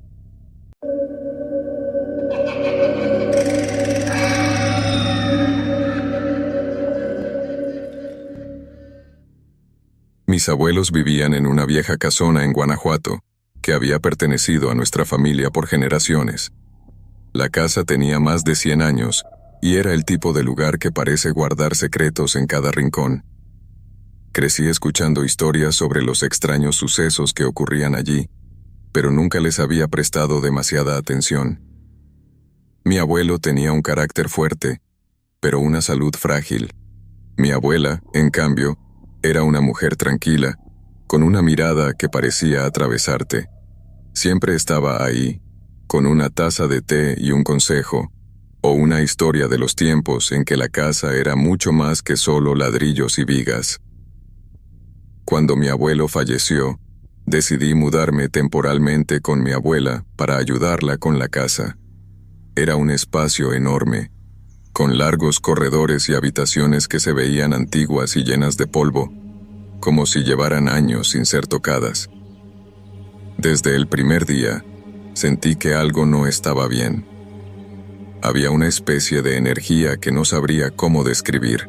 Mis abuelos vivían en una vieja casona en Guanajuato, que había pertenecido a nuestra familia por generaciones. La casa tenía más de cien años, y era el tipo de lugar que parece guardar secretos en cada rincón. Crecí escuchando historias sobre los extraños sucesos que ocurrían allí, pero nunca les había prestado demasiada atención. Mi abuelo tenía un carácter fuerte, pero una salud frágil. Mi abuela, en cambio, era una mujer tranquila, con una mirada que parecía atravesarte. Siempre estaba ahí, con una taza de té y un consejo, o una historia de los tiempos en que la casa era mucho más que solo ladrillos y vigas. Cuando mi abuelo falleció, decidí mudarme temporalmente con mi abuela para ayudarla con la casa. Era un espacio enorme, con largos corredores y habitaciones que se veían antiguas y llenas de polvo, como si llevaran años sin ser tocadas. Desde el primer día, sentí que algo no estaba bien. Había una especie de energía que no sabría cómo describir.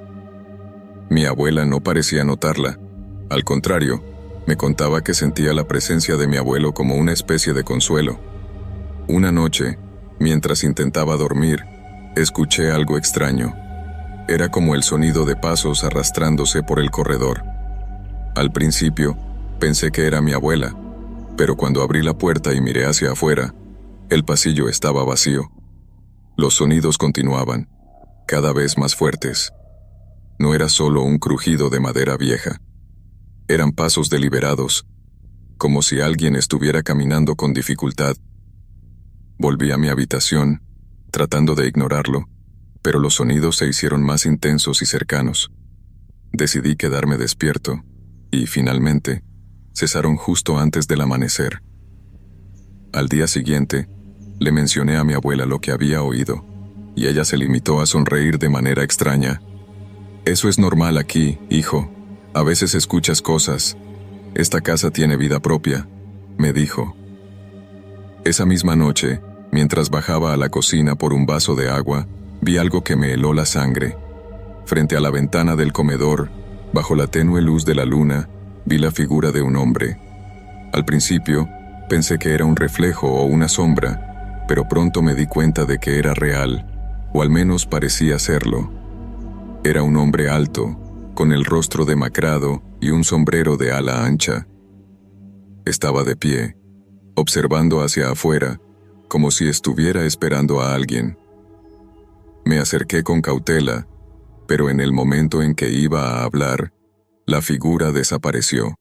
Mi abuela no parecía notarla. Al contrario, me contaba que sentía la presencia de mi abuelo como una especie de consuelo. Una noche, mientras intentaba dormir, escuché algo extraño. Era como el sonido de pasos arrastrándose por el corredor. Al principio, pensé que era mi abuela, pero cuando abrí la puerta y miré hacia afuera, el pasillo estaba vacío. Los sonidos continuaban, cada vez más fuertes. No era solo un crujido de madera vieja. Eran pasos deliberados, como si alguien estuviera caminando con dificultad. Volví a mi habitación, tratando de ignorarlo, pero los sonidos se hicieron más intensos y cercanos. Decidí quedarme despierto, y finalmente, cesaron justo antes del amanecer. Al día siguiente, le mencioné a mi abuela lo que había oído, y ella se limitó a sonreír de manera extraña. «Eso es normal aquí, hijo. A veces escuchas cosas. Esta casa tiene vida propia», me dijo. Esa misma noche, mientras bajaba a la cocina por un vaso de agua, vi algo que me heló la sangre. Frente a la ventana del comedor, bajo la tenue luz de la luna, vi la figura de un hombre. Al principio, pensé que era un reflejo o una sombra, pero pronto me di cuenta de que era real, o al menos parecía serlo. Era un hombre alto, con el rostro demacrado y un sombrero de ala ancha. Estaba de pie, observando hacia afuera, como si estuviera esperando a alguien. Me acerqué con cautela, pero en el momento en que iba a hablar, la figura desapareció.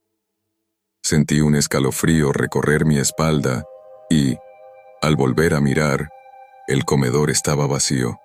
Sentí un escalofrío recorrer mi espalda y, al volver a mirar, el comedor estaba vacío.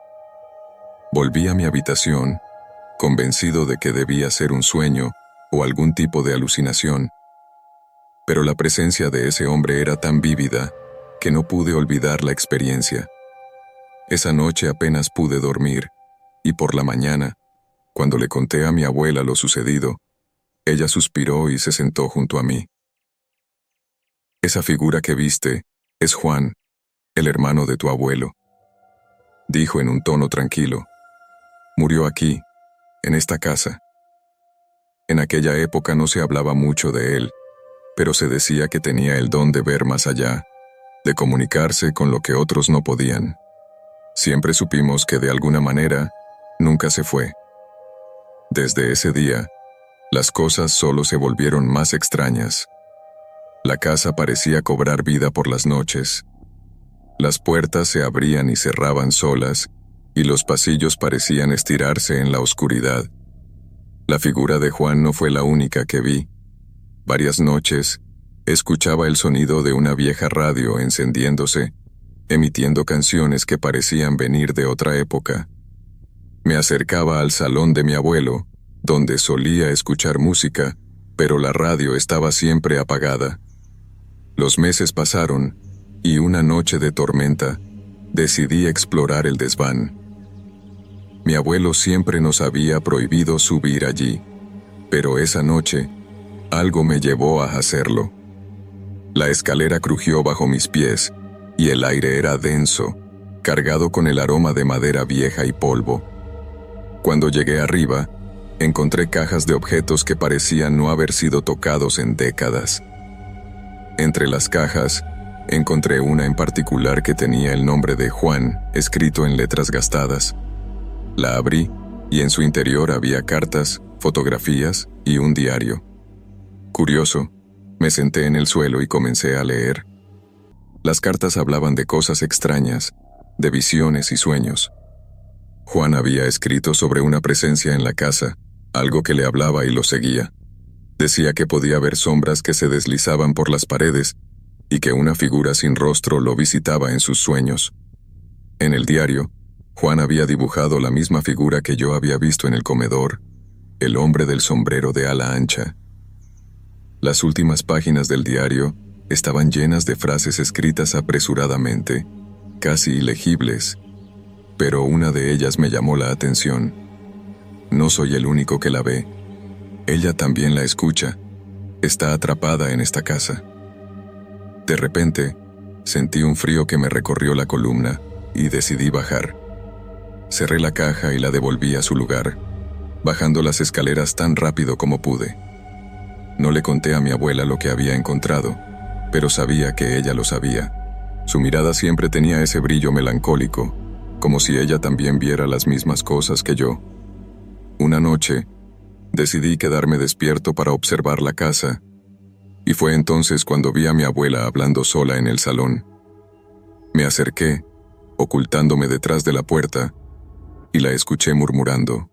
Volví a mi habitación, convencido de que debía ser un sueño o algún tipo de alucinación. Pero la presencia de ese hombre era tan vívida que no pude olvidar la experiencia. Esa noche apenas pude dormir, y por la mañana, Cuando le conté a mi abuela lo sucedido, ella suspiró y se sentó junto a mí. Esa figura que viste es Juan, el hermano de tu abuelo, dijo en un tono tranquilo. Murió aquí, en esta casa. En aquella época no se hablaba mucho de él, pero se decía que tenía el don de ver más allá, de comunicarse con lo que otros no podían. Siempre supimos que de alguna manera nunca se fue. Desde ese día, las cosas solo se volvieron más extrañas. La casa parecía cobrar vida por las noches. Las puertas se abrían y cerraban solas, y los pasillos parecían estirarse en la oscuridad. La figura de Juan no fue la única que vi. Varias noches, escuchaba el sonido de una vieja radio encendiéndose, emitiendo canciones que parecían venir de otra época. Me acercaba al salón de mi abuelo, donde solía escuchar música, pero la radio estaba siempre apagada. Los meses pasaron, y una noche de tormenta, decidí explorar el desván. Mi abuelo siempre nos había prohibido subir allí, pero esa noche, algo me llevó a hacerlo. La escalera crujió bajo mis pies, y el aire era denso, cargado con el aroma de madera vieja y polvo. Cuando llegué arriba, encontré cajas de objetos que parecían no haber sido tocados en décadas. Entre las cajas, encontré una en particular que tenía el nombre de Juan escrito en letras gastadas. La abrí, y en su interior había cartas, fotografías y un diario. Curioso, me senté en el suelo y comencé a leer. Las cartas hablaban de cosas extrañas, de visiones y sueños. Juan había escrito sobre una presencia en la casa, algo que le hablaba y lo seguía. Decía que podía ver sombras que se deslizaban por las paredes y que una figura sin rostro lo visitaba en sus sueños. En el diario, Juan había dibujado la misma figura que yo había visto en el comedor, el hombre del sombrero de ala ancha. Las últimas páginas del diario estaban llenas de frases escritas apresuradamente, casi ilegibles, pero una de ellas me llamó la atención. No soy el único que la ve. Ella también la escucha. Está atrapada en esta casa. De repente, sentí un frío que me recorrió la columna y decidí bajar. Cerré la caja y la devolví a su lugar, bajando las escaleras tan rápido como pude. No le conté a mi abuela lo que había encontrado, pero sabía que ella lo sabía. Su mirada siempre tenía ese brillo melancólico, como si ella también viera las mismas cosas que yo. Una noche, decidí quedarme despierto para observar la casa, y fue entonces cuando vi a mi abuela hablando sola en el salón. Me acerqué, ocultándome detrás de la puerta, y la escuché murmurando.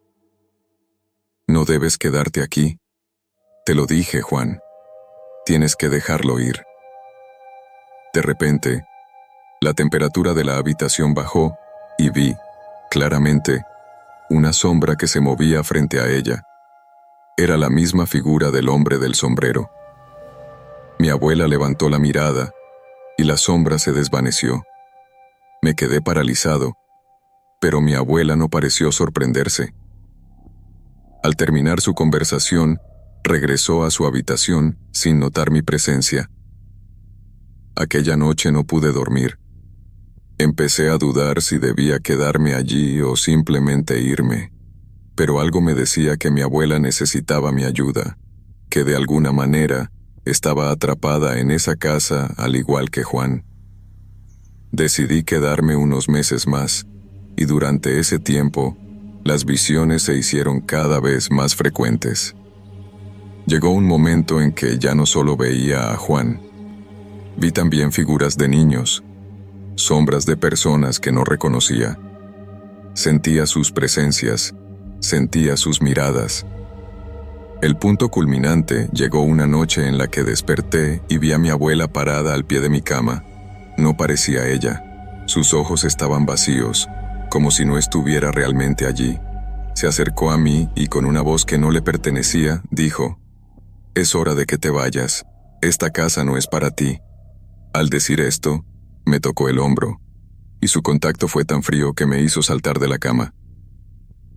«No debes quedarte aquí. Te lo dije, Juan. Tienes que dejarlo ir». De repente, la temperatura de la habitación bajó y vi, claramente, una sombra que se movía frente a ella. Era la misma figura del hombre del sombrero. Mi abuela levantó la mirada y la sombra se desvaneció. Me quedé paralizado, pero mi abuela no pareció sorprenderse. Al terminar su conversación, regresó a su habitación sin notar mi presencia. Aquella noche no pude dormir. Empecé a dudar si debía quedarme allí o simplemente irme, pero algo me decía que mi abuela necesitaba mi ayuda, que de alguna manera estaba atrapada en esa casa al igual que Juan. Decidí quedarme unos meses más, y durante ese tiempo, las visiones se hicieron cada vez más frecuentes. Llegó un momento en que ya no solo veía a Juan. Vi también figuras de niños, sombras de personas que no reconocía. Sentía sus presencias, sentía sus miradas. El punto culminante llegó una noche en la que desperté y vi a mi abuela parada al pie de mi cama. No parecía ella. Sus ojos estaban vacíos, como si no estuviera realmente allí. Se acercó a mí y con una voz que no le pertenecía, dijo: «Es hora de que te vayas. Esta casa no es para ti». Al decir esto, me tocó el hombro, y su contacto fue tan frío que me hizo saltar de la cama.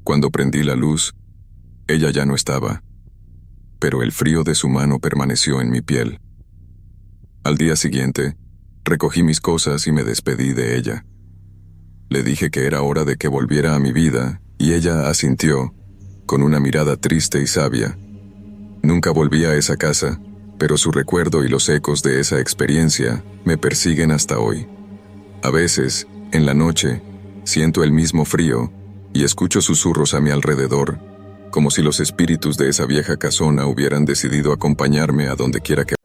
Cuando prendí la luz, ella ya no estaba, pero el frío de su mano permaneció en mi piel. Al día siguiente, recogí mis cosas y me despedí de ella. Le dije que era hora de que volviera a mi vida, y ella asintió, con una mirada triste y sabia. Nunca volví a esa casa, pero su recuerdo y los ecos de esa experiencia me persiguen hasta hoy. A veces, en la noche, siento el mismo frío y escucho susurros a mi alrededor, como si los espíritus de esa vieja casona hubieran decidido acompañarme a donde quiera que...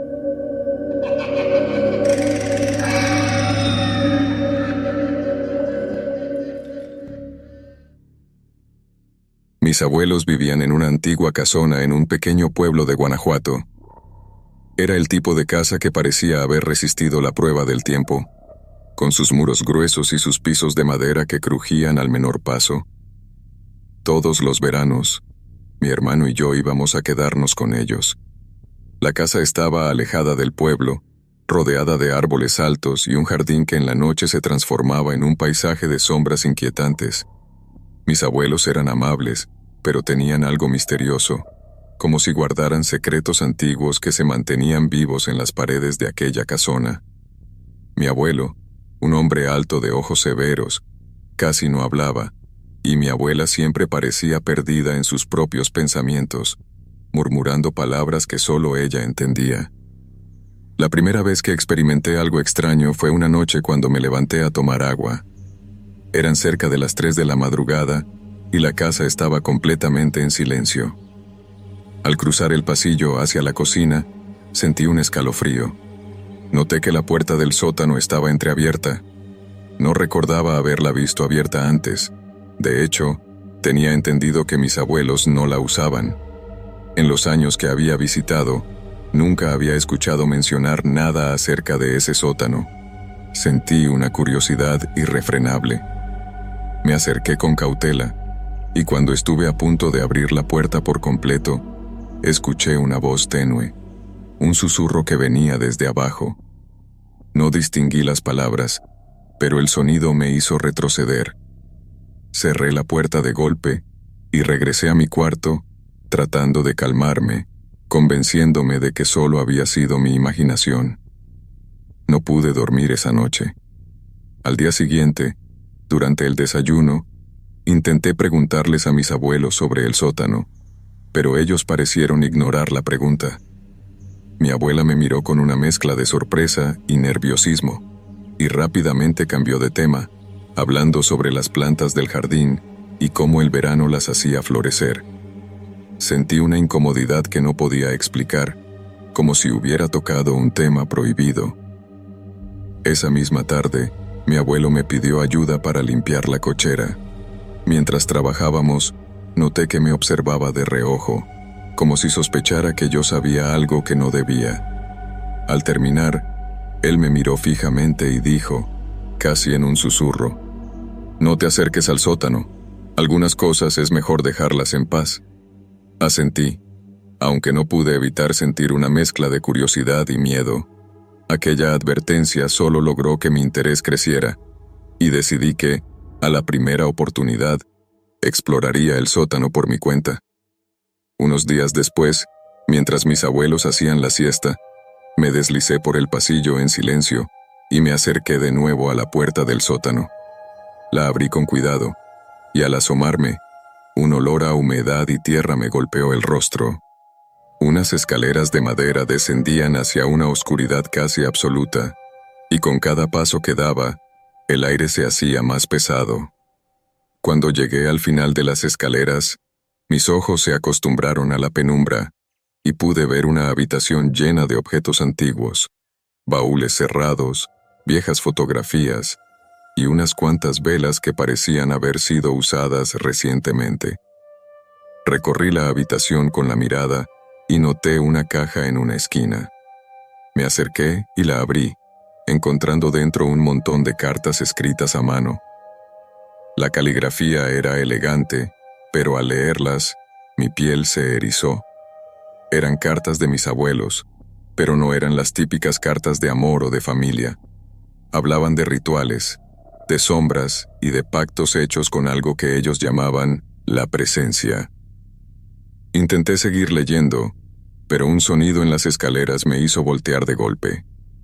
Mis abuelos vivían en una antigua casona en un pequeño pueblo de Guanajuato. Era el tipo de casa que parecía haber resistido la prueba del tiempo, con sus muros gruesos y sus pisos de madera que crujían al menor paso. Todos los veranos, mi hermano y yo íbamos a quedarnos con ellos. La casa estaba alejada del pueblo, rodeada de árboles altos y un jardín que en la noche se transformaba en un paisaje de sombras inquietantes. Mis abuelos eran amables, pero tenían algo misterioso, como si guardaran secretos antiguos que se mantenían vivos en las paredes de aquella casona. Mi abuelo, un hombre alto de ojos severos, casi no hablaba, y mi abuela siempre parecía perdida en sus propios pensamientos, murmurando palabras que solo ella entendía. La primera vez que experimenté algo extraño fue una noche cuando me levanté a tomar agua. Eran cerca de las tres de la madrugada y la casa estaba completamente en silencio. Al cruzar el pasillo hacia la cocina, sentí un escalofrío. Noté que la puerta del sótano estaba entreabierta. No recordaba haberla visto abierta antes. De hecho, tenía entendido que mis abuelos no la usaban. En los años que había visitado, nunca había escuchado mencionar nada acerca de ese sótano. Sentí una curiosidad irrefrenable. Me acerqué con cautela, y cuando estuve a punto de abrir la puerta por completo, escuché una voz tenue, un susurro que venía desde abajo. No distinguí las palabras, pero el sonido me hizo retroceder. Cerré la puerta de golpe y regresé a mi cuarto, tratando de calmarme, convenciéndome de que solo había sido mi imaginación. No pude dormir esa noche. Al día siguiente, durante el desayuno, intenté preguntarles a mis abuelos sobre el sótano, pero ellos parecieron ignorar la pregunta. Mi abuela me miró con una mezcla de sorpresa y nerviosismo, y rápidamente cambió de tema, hablando sobre las plantas del jardín y cómo el verano las hacía florecer. Sentí una incomodidad que no podía explicar, como si hubiera tocado un tema prohibido. Esa misma tarde, mi abuelo me pidió ayuda para limpiar la cochera. Mientras trabajábamos, noté que me observaba de reojo, como si sospechara que yo sabía algo que no debía. Al terminar, él me miró fijamente y dijo, casi en un susurro, «No te acerques al sótano. Algunas cosas es mejor dejarlas en paz». Asentí, aunque no pude evitar sentir una mezcla de curiosidad y miedo. Aquella advertencia solo logró que mi interés creciera, y decidí que, a la primera oportunidad, exploraría el sótano por mi cuenta. Unos días después, mientras mis abuelos hacían la siesta, me deslicé por el pasillo en silencio y me acerqué de nuevo a la puerta del sótano. La abrí con cuidado, y al asomarme, un olor a humedad y tierra me golpeó el rostro. Unas escaleras de madera descendían hacia una oscuridad casi absoluta, y con cada paso que daba, el aire se hacía más pesado. Cuando llegué al final de las escaleras, mis ojos se acostumbraron a la penumbra, y pude ver una habitación llena de objetos antiguos, baúles cerrados, viejas fotografías, y unas cuantas velas que parecían haber sido usadas recientemente. Recorrí la habitación con la mirada, y noté una caja en una esquina. Me acerqué y la abrí, encontrando dentro un montón de cartas escritas a mano. La caligrafía era elegante, pero al leerlas, mi piel se erizó. Eran cartas de mis abuelos, pero no eran las típicas cartas de amor o de familia. Hablaban de rituales, de sombras y de pactos hechos con algo que ellos llamaban La presencia. Intenté seguir leyendo, pero un sonido en las escaleras me hizo voltear de golpe.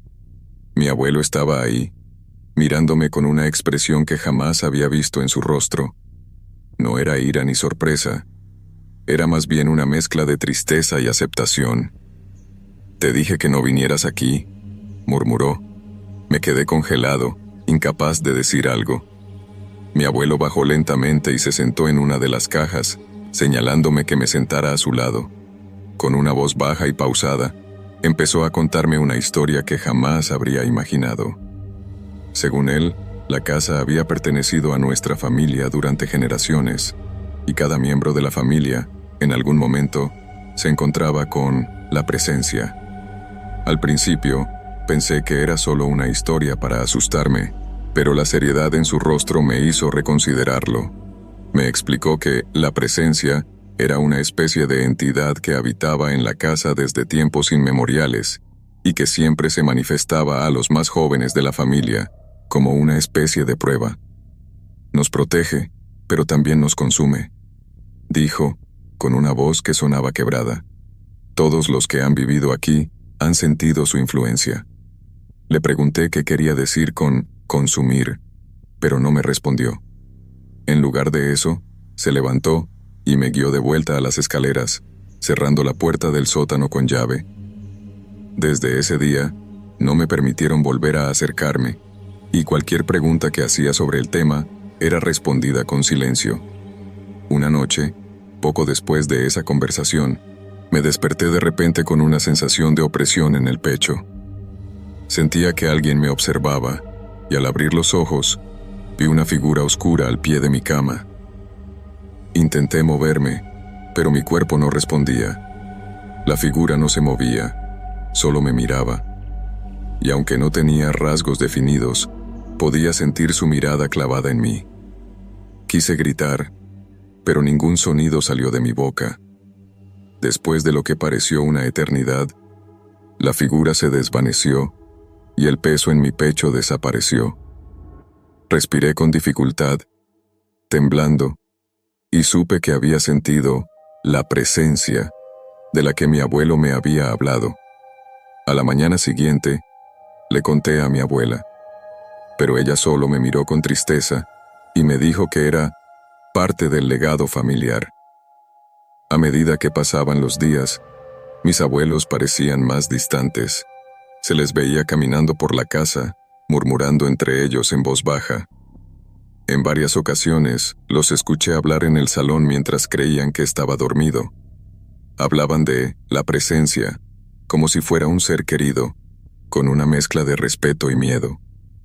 Mi abuelo estaba ahí, mirándome con una expresión que jamás había visto en su rostro. No era ira ni sorpresa, era más bien una mezcla de tristeza y aceptación. «Te dije que no vinieras aquí», murmuró. Me quedé congelado, incapaz de decir algo. Mi abuelo bajó lentamente y se sentó en una de las cajas, señalándome que me sentara a su lado. Con una voz baja y pausada, empezó a contarme una historia que jamás habría imaginado. Según él, la casa había pertenecido a nuestra familia durante generaciones, y cada miembro de la familia, en algún momento, se encontraba con la presencia. Al principio, pensé que era solo una historia para asustarme, pero la seriedad en su rostro me hizo reconsiderarlo. Me explicó que la presencia era una especie de entidad que habitaba en la casa desde tiempos inmemoriales y que siempre se manifestaba a los más jóvenes de la familia como una especie de prueba. Nos protege, pero también nos consume, dijo, con una voz que sonaba quebrada. Todos los que han vivido aquí han sentido su influencia. Le pregunté qué quería decir con consumir, pero no me respondió. En lugar de eso, se levantó y me guió de vuelta a las escaleras, cerrando la puerta del sótano con llave. Desde ese día, no me permitieron volver a acercarme, y cualquier pregunta que hacía sobre el tema era respondida con silencio. Una noche, poco después de esa conversación, me desperté de repente con una sensación de opresión en el pecho. Sentía que alguien me observaba, y al abrir los ojos, vi una figura oscura al pie de mi cama. Intenté moverme, pero mi cuerpo no respondía. La figura no se movía, solo me miraba. Y aunque no tenía rasgos definidos, podía sentir su mirada clavada en mí. Quise gritar, pero ningún sonido salió de mi boca. Después de lo que pareció una eternidad, la figura se desvaneció y el peso en mi pecho desapareció. Respiré con dificultad, temblando, y supe que había sentido la presencia de la que mi abuelo me había hablado. A la mañana siguiente, le conté a mi abuela, pero ella solo me miró con tristeza y me dijo que era parte del legado familiar. A medida que pasaban los días, mis abuelos parecían más distantes. Se les veía caminando por la casa, murmurando entre ellos en voz baja. En varias ocasiones, los escuché hablar en el salón mientras creían que estaba dormido. Hablaban de la presencia, como si fuera un ser querido, con una mezcla de respeto y miedo.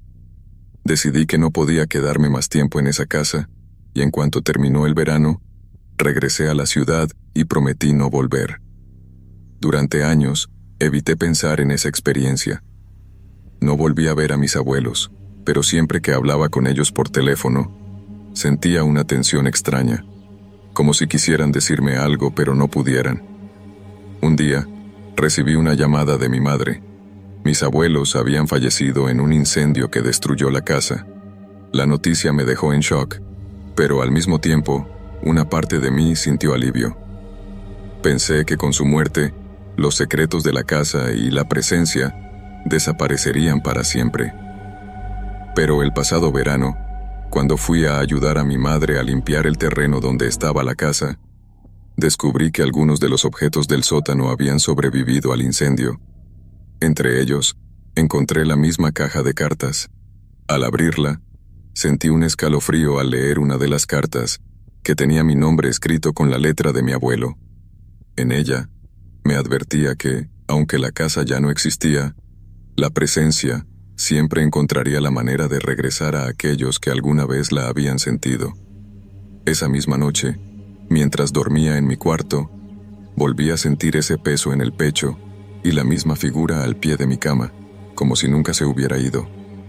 Decidí que no podía quedarme más tiempo en esa casa, y en cuanto terminó el verano, regresé a la ciudad y prometí no volver. Durante años, evité pensar en esa experiencia. No volví a ver a mis abuelos, pero siempre que hablaba con ellos por teléfono, sentía una tensión extraña, como si quisieran decirme algo pero no pudieran. Un día, recibí una llamada de mi madre. Mis abuelos habían fallecido en un incendio que destruyó la casa. La noticia me dejó en shock, pero al mismo tiempo, una parte de mí sintió alivio. Pensé que con su muerte, los secretos de la casa y la presencia desaparecerían para siempre. Pero el pasado verano, cuando fui a ayudar a mi madre a limpiar el terreno donde estaba la casa, descubrí que algunos de los objetos del sótano habían sobrevivido al incendio. Entre ellos, encontré la misma caja de cartas. Al abrirla, sentí un escalofrío al leer una de las cartas, que tenía mi nombre escrito con la letra de mi abuelo. En ella, me advertía que, aunque la casa ya no existía, la presencia siempre encontraría la manera de regresar a aquellos que alguna vez la habían sentido. Esa misma noche, mientras dormía en mi cuarto, volví a sentir ese peso en el pecho y la misma figura al pie de mi cama, como si nunca se hubiera ido.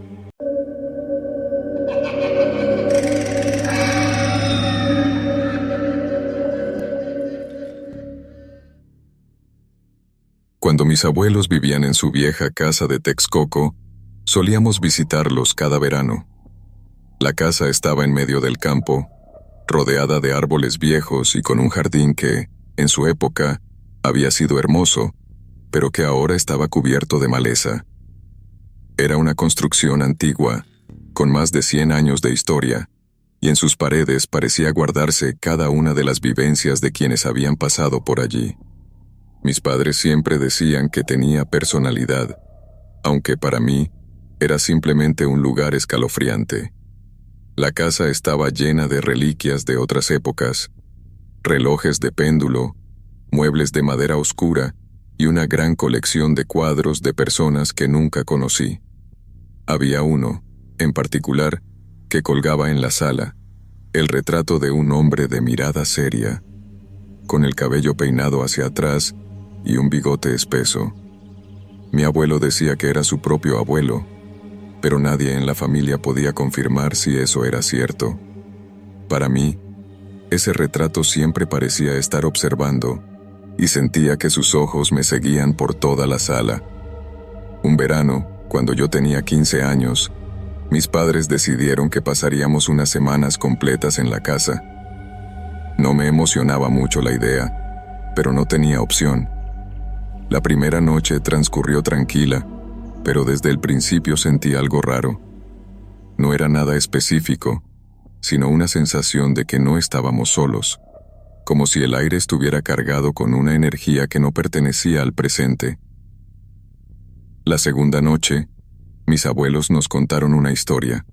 Cuando mis abuelos vivían en su vieja casa de Texcoco, solíamos visitarlos cada verano. La casa estaba en medio del campo, rodeada de árboles viejos y con un jardín que, en su época, había sido hermoso, pero que ahora estaba cubierto de maleza. Era una construcción antigua, con más de cien años de historia, y en sus paredes parecía guardarse cada una de las vivencias de quienes habían pasado por allí. Mis padres siempre decían que tenía personalidad, aunque para mí era simplemente un lugar escalofriante. La casa estaba llena de reliquias de otras épocas, relojes de péndulo, muebles de madera oscura y una gran colección de cuadros de personas que nunca conocí. Había uno, en particular, que colgaba en la sala, el retrato de un hombre de mirada seria, con el cabello peinado hacia atrás y un bigote espeso. Mi abuelo decía que era su propio abuelo, pero nadie en la familia podía confirmar si eso era cierto. Para mí, ese retrato siempre parecía estar observando, y sentía que sus ojos me seguían por toda la sala. Un verano, cuando yo tenía quince años, mis padres decidieron que pasaríamos unas semanas completas en la casa. No me emocionaba mucho la idea, pero no tenía opción. La primera noche transcurrió tranquila, pero desde el principio sentí algo raro. No era nada específico, sino una sensación de que no estábamos solos, como si el aire estuviera cargado con una energía que no pertenecía al presente. La segunda noche, mis abuelos nos contaron una historia.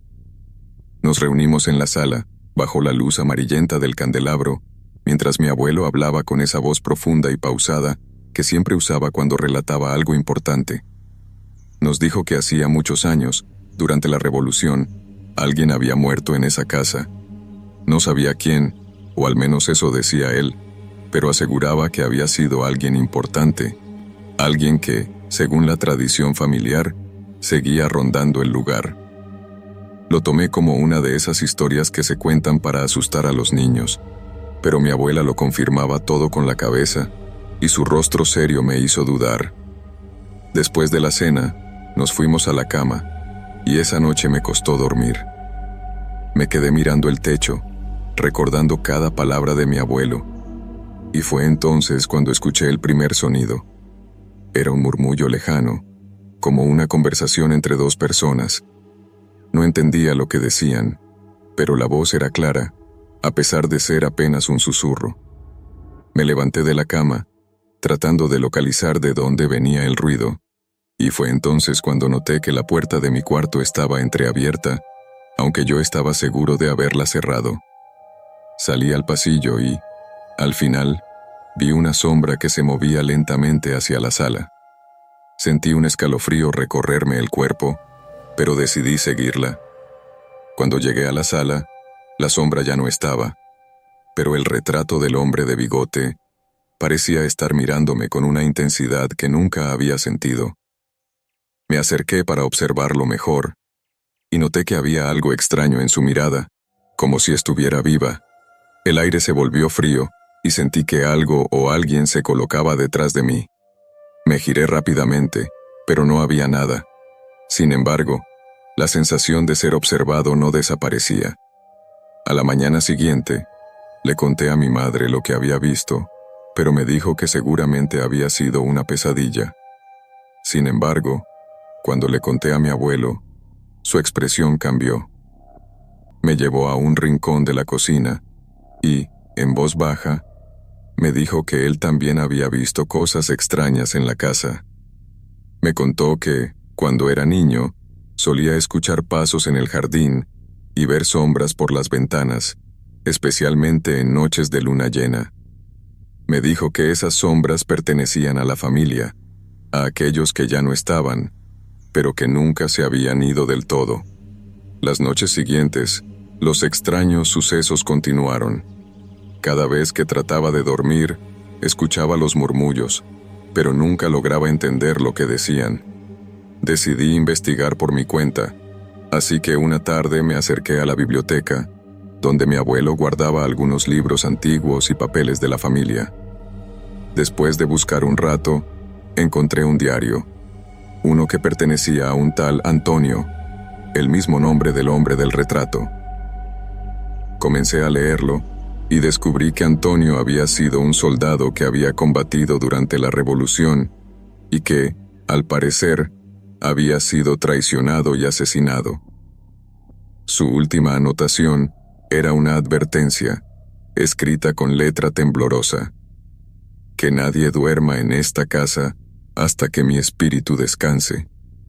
Nos reunimos en la sala, bajo la luz amarillenta del candelabro, mientras mi abuelo hablaba con esa voz profunda y pausada que siempre usaba cuando relataba algo importante. Nos dijo que hacía muchos años, durante la Revolución, alguien había muerto en esa casa. No sabía quién, o al menos eso decía él, pero aseguraba que había sido alguien importante, alguien que, según la tradición familiar, seguía rondando el lugar. Lo tomé como una de esas historias que se cuentan para asustar a los niños, pero mi abuela lo confirmaba todo con la cabeza, y su rostro serio me hizo dudar. Después de la cena, nos fuimos a la cama, y esa noche me costó dormir. Me quedé mirando el techo, recordando cada palabra de mi abuelo, y fue entonces cuando escuché el primer sonido. Era un murmullo lejano, como una conversación entre dos personas. No entendía lo que decían, pero la voz era clara, a pesar de ser apenas un susurro. Me levanté de la cama, tratando de localizar de dónde venía el ruido, y fue entonces cuando noté que la puerta de mi cuarto estaba entreabierta, aunque yo estaba seguro de haberla cerrado. Salí al pasillo y, al final, vi una sombra que se movía lentamente hacia la sala. Sentí un escalofrío recorrerme el cuerpo, pero decidí seguirla. Cuando llegué a la sala, la sombra ya no estaba, pero el retrato del hombre de bigote parecía estar mirándome con una intensidad que nunca había sentido. Me acerqué para observarlo mejor, y noté que había algo extraño en su mirada, como si estuviera viva. El aire se volvió frío, y sentí que algo o alguien se colocaba detrás de mí. Me giré rápidamente, pero no había nada. Sin embargo, la sensación de ser observado no desaparecía. A la mañana siguiente, le conté a mi madre lo que había visto, pero me dijo que seguramente había sido una pesadilla. Sin embargo, cuando le conté a mi abuelo, su expresión cambió. Me llevó a un rincón de la cocina y, en voz baja, me dijo que él también había visto cosas extrañas en la casa. Me contó que, cuando era niño, solía escuchar pasos en el jardín y ver sombras por las ventanas, especialmente en noches de luna llena. Me dijo que esas sombras pertenecían a la familia, a aquellos que ya no estaban, pero que nunca se habían ido del todo. Las noches siguientes, los extraños sucesos continuaron. Cada vez que trataba de dormir, escuchaba los murmullos, pero nunca lograba entender lo que decían. Decidí investigar por mi cuenta, así que una tarde me acerqué a la biblioteca, donde mi abuelo guardaba algunos libros antiguos y papeles de la familia. Después de buscar un rato, encontré un diario, uno que pertenecía a un tal Antonio, el mismo nombre del hombre del retrato. Comencé a leerlo y descubrí que Antonio había sido un soldado que había combatido durante la Revolución y que, al parecer, había sido traicionado y asesinado. Su última anotación era una advertencia, escrita con letra temblorosa: que nadie duerma en esta casa hasta que mi espíritu descanse.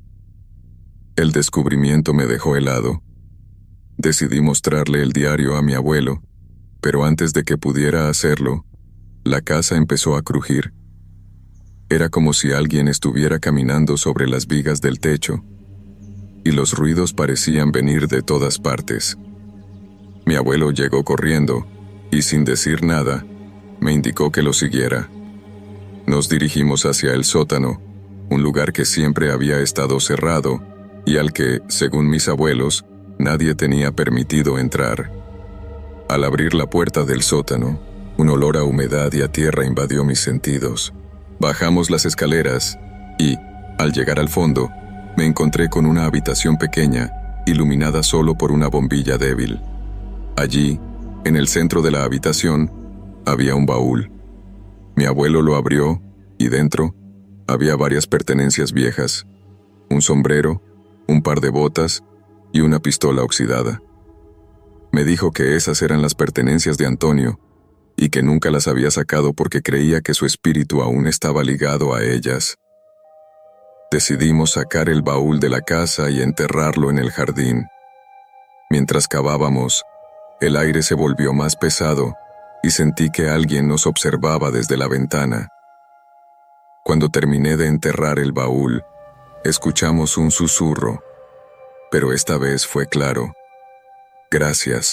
El descubrimiento me dejó helado. Decidí mostrarle el diario a mi abuelo, pero antes de que pudiera hacerlo, la casa empezó a crujir. Era como si alguien estuviera caminando sobre las vigas del techo, y los ruidos parecían venir de todas partes. Mi abuelo llegó corriendo, y sin decir nada, me indicó que lo siguiera. Nos dirigimos hacia el sótano, un lugar que siempre había estado cerrado, y al que, según mis abuelos, nadie tenía permitido entrar. Al abrir la puerta del sótano, un olor a humedad y a tierra invadió mis sentidos. Bajamos las escaleras y, al llegar al fondo, me encontré con una habitación pequeña, iluminada solo por una bombilla débil. Allí, en el centro de la habitación, había un baúl. Mi abuelo lo abrió y dentro había varias pertenencias viejas: un sombrero, un par de botas y una pistola oxidada. Me dijo que esas eran las pertenencias de Antonio y que nunca las había sacado porque creía que su espíritu aún estaba ligado a ellas. Decidimos sacar el baúl de la casa y enterrarlo en el jardín. Mientras cavábamos, el aire se volvió más pesado y sentí que alguien nos observaba desde la ventana. Cuando terminé de enterrar el baúl, escuchamos un susurro, pero esta vez fue claro: gracias.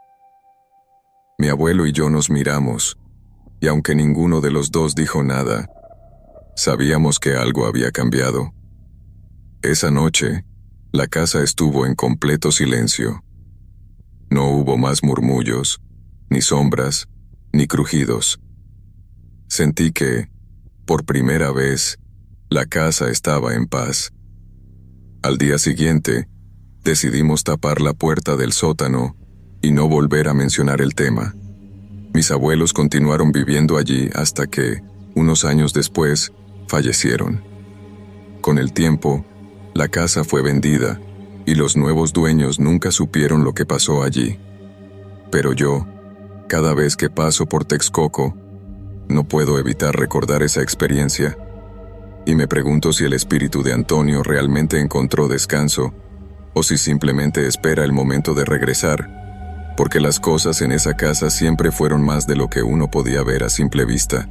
Mi abuelo y yo nos miramos, y aunque ninguno de los dos dijo nada, sabíamos que algo había cambiado. Esa noche, la casa estuvo en completo silencio. No hubo más murmullos, ni sombras, ni crujidos. Sentí que, por primera vez, la casa estaba en paz. Al día siguiente, decidimos tapar la puerta del sótano y no volver a mencionar el tema. Mis abuelos continuaron viviendo allí hasta que, unos años después, fallecieron. Con el tiempo, la casa fue vendida y los nuevos dueños nunca supieron lo que pasó allí. Pero yo, cada vez que paso por Texcoco, no puedo evitar recordar esa experiencia y me pregunto si el espíritu de Antonio realmente encontró descanso o si simplemente espera el momento de regresar, porque las cosas en esa casa siempre fueron más de lo que uno podía ver a simple vista.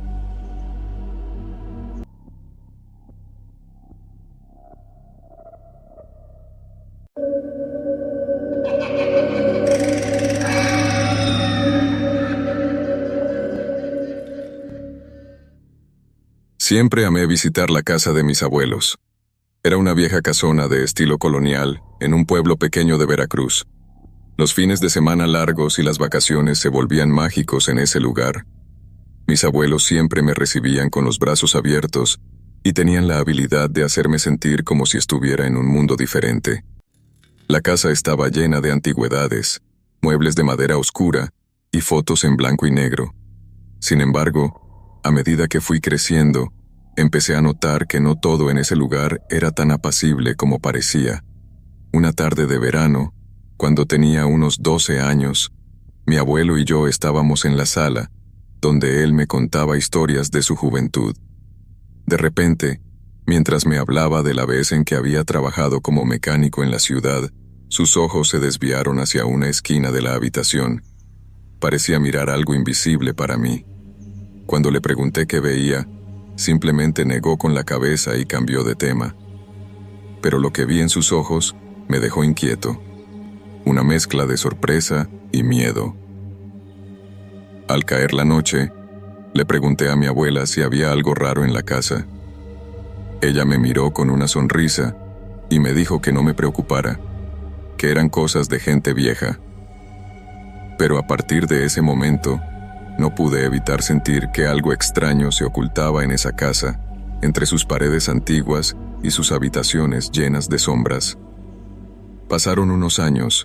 Siempre amé visitar la casa de mis abuelos. Era una vieja casona de estilo colonial en un pueblo pequeño de Veracruz. Los fines de semana largos y las vacaciones se volvían mágicos en ese lugar. Mis abuelos siempre me recibían con los brazos abiertos y tenían la habilidad de hacerme sentir como si estuviera en un mundo diferente. La casa estaba llena de antigüedades, muebles de madera oscura y fotos en blanco y negro. Sin embargo, a medida que fui creciendo, empecé a notar que no todo en ese lugar era tan apacible como parecía. Una tarde de verano, cuando tenía unos doce años, mi abuelo y yo estábamos en la sala, donde él me contaba historias de su juventud. De repente, mientras me hablaba de la vez en que había trabajado como mecánico en la ciudad, sus ojos se desviaron hacia una esquina de la habitación. Parecía mirar algo invisible para mí. Cuando le pregunté qué veía, simplemente negó con la cabeza y cambió de tema. Pero lo que vi en sus ojos me dejó inquieto. Una mezcla de sorpresa y miedo. Al caer la noche, le pregunté a mi abuela si había algo raro en la casa. Ella me miró con una sonrisa y me dijo que no me preocupara, que eran cosas de gente vieja. Pero a partir de ese momento, no pude evitar sentir que algo extraño se ocultaba en esa casa, entre sus paredes antiguas y sus habitaciones llenas de sombras. Pasaron unos años,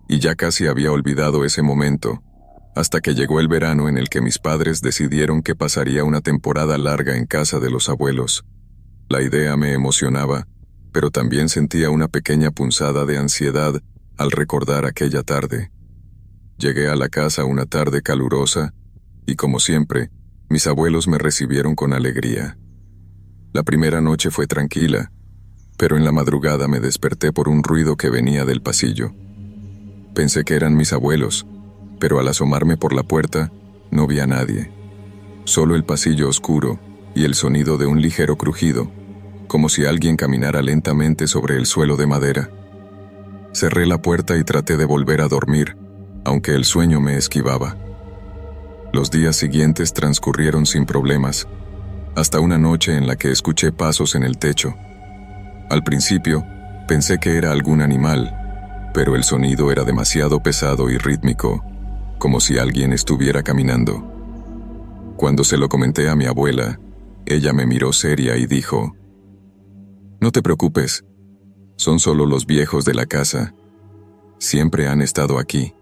y ya casi había olvidado ese momento, hasta que llegó el verano en el que mis padres decidieron que pasaría una temporada larga en casa de los abuelos. La idea me emocionaba, pero también sentía una pequeña punzada de ansiedad al recordar aquella tarde. Llegué a la casa una tarde calurosa, y como siempre, mis abuelos me recibieron con alegría. La primera noche fue tranquila, pero en la madrugada me desperté por un ruido que venía del pasillo. Pensé que eran mis abuelos, pero al asomarme por la puerta, no vi a nadie. Solo el pasillo oscuro y el sonido de un ligero crujido, como si alguien caminara lentamente sobre el suelo de madera. Cerré la puerta y traté de volver a dormir, aunque el sueño me esquivaba. Los días siguientes transcurrieron sin problemas, hasta una noche en la que escuché pasos en el techo. Al principio, pensé que era algún animal, pero el sonido era demasiado pesado y rítmico, como si alguien estuviera caminando. Cuando se lo comenté a mi abuela, ella me miró seria y dijo: «No te preocupes, son solo los viejos de la casa. Siempre han estado aquí».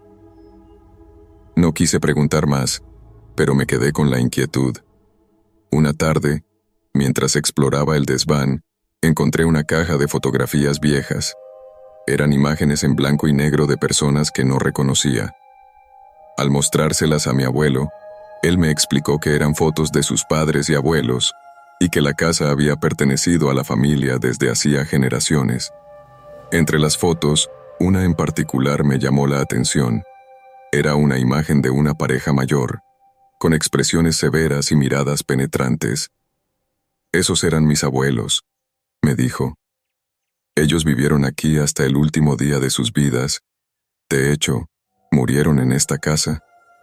No quise preguntar más, pero me quedé con la inquietud. Una tarde, mientras exploraba el desván, encontré una caja de fotografías viejas. Eran imágenes en blanco y negro de personas que no reconocía. Al mostrárselas a mi abuelo, él me explicó que eran fotos de sus padres y abuelos, y que la casa había pertenecido a la familia desde hacía generaciones. Entre las fotos, una en particular me llamó la atención. Era una imagen de una pareja mayor, con expresiones severas y miradas penetrantes. «Esos eran mis abuelos», me dijo. «Ellos vivieron aquí hasta el último día de sus vidas. De hecho, murieron en esta casa».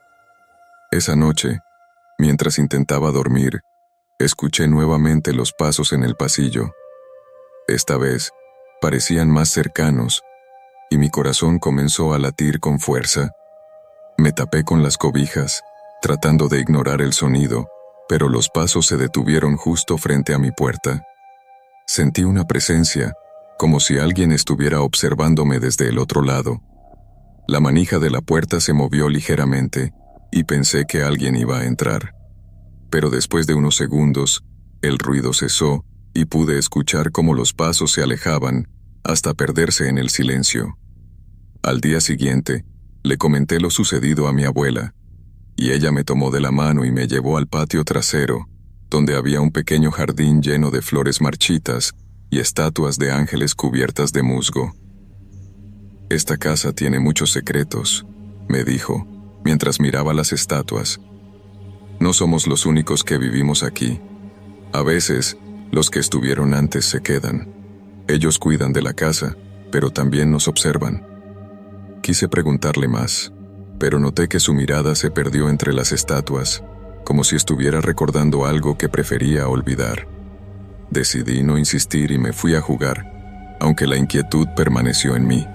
Esa noche, mientras intentaba dormir, escuché nuevamente los pasos en el pasillo. Esta vez, parecían más cercanos, y mi corazón comenzó a latir con fuerza. Me tapé con las cobijas, tratando de ignorar el sonido, pero los pasos se detuvieron justo frente a mi puerta. Sentí una presencia, como si alguien estuviera observándome desde el otro lado. La manija de la puerta se movió ligeramente, y pensé que alguien iba a entrar. Pero después de unos segundos, el ruido cesó, y pude escuchar cómo los pasos se alejaban, hasta perderse en el silencio. Al día siguiente, le comenté lo sucedido a mi abuela, y ella me tomó de la mano y me llevó al patio trasero, donde había un pequeño jardín lleno de flores marchitas y estatuas de ángeles cubiertas de musgo. «Esta casa tiene muchos secretos», me dijo, mientras miraba las estatuas. «No somos los únicos que vivimos aquí. A veces, los que estuvieron antes se quedan. Ellos cuidan de la casa, pero también nos observan». Quise preguntarle más, pero noté que su mirada se perdió entre las estatuas, como si estuviera recordando algo que prefería olvidar. Decidí no insistir y me fui a jugar, aunque la inquietud permaneció en mí.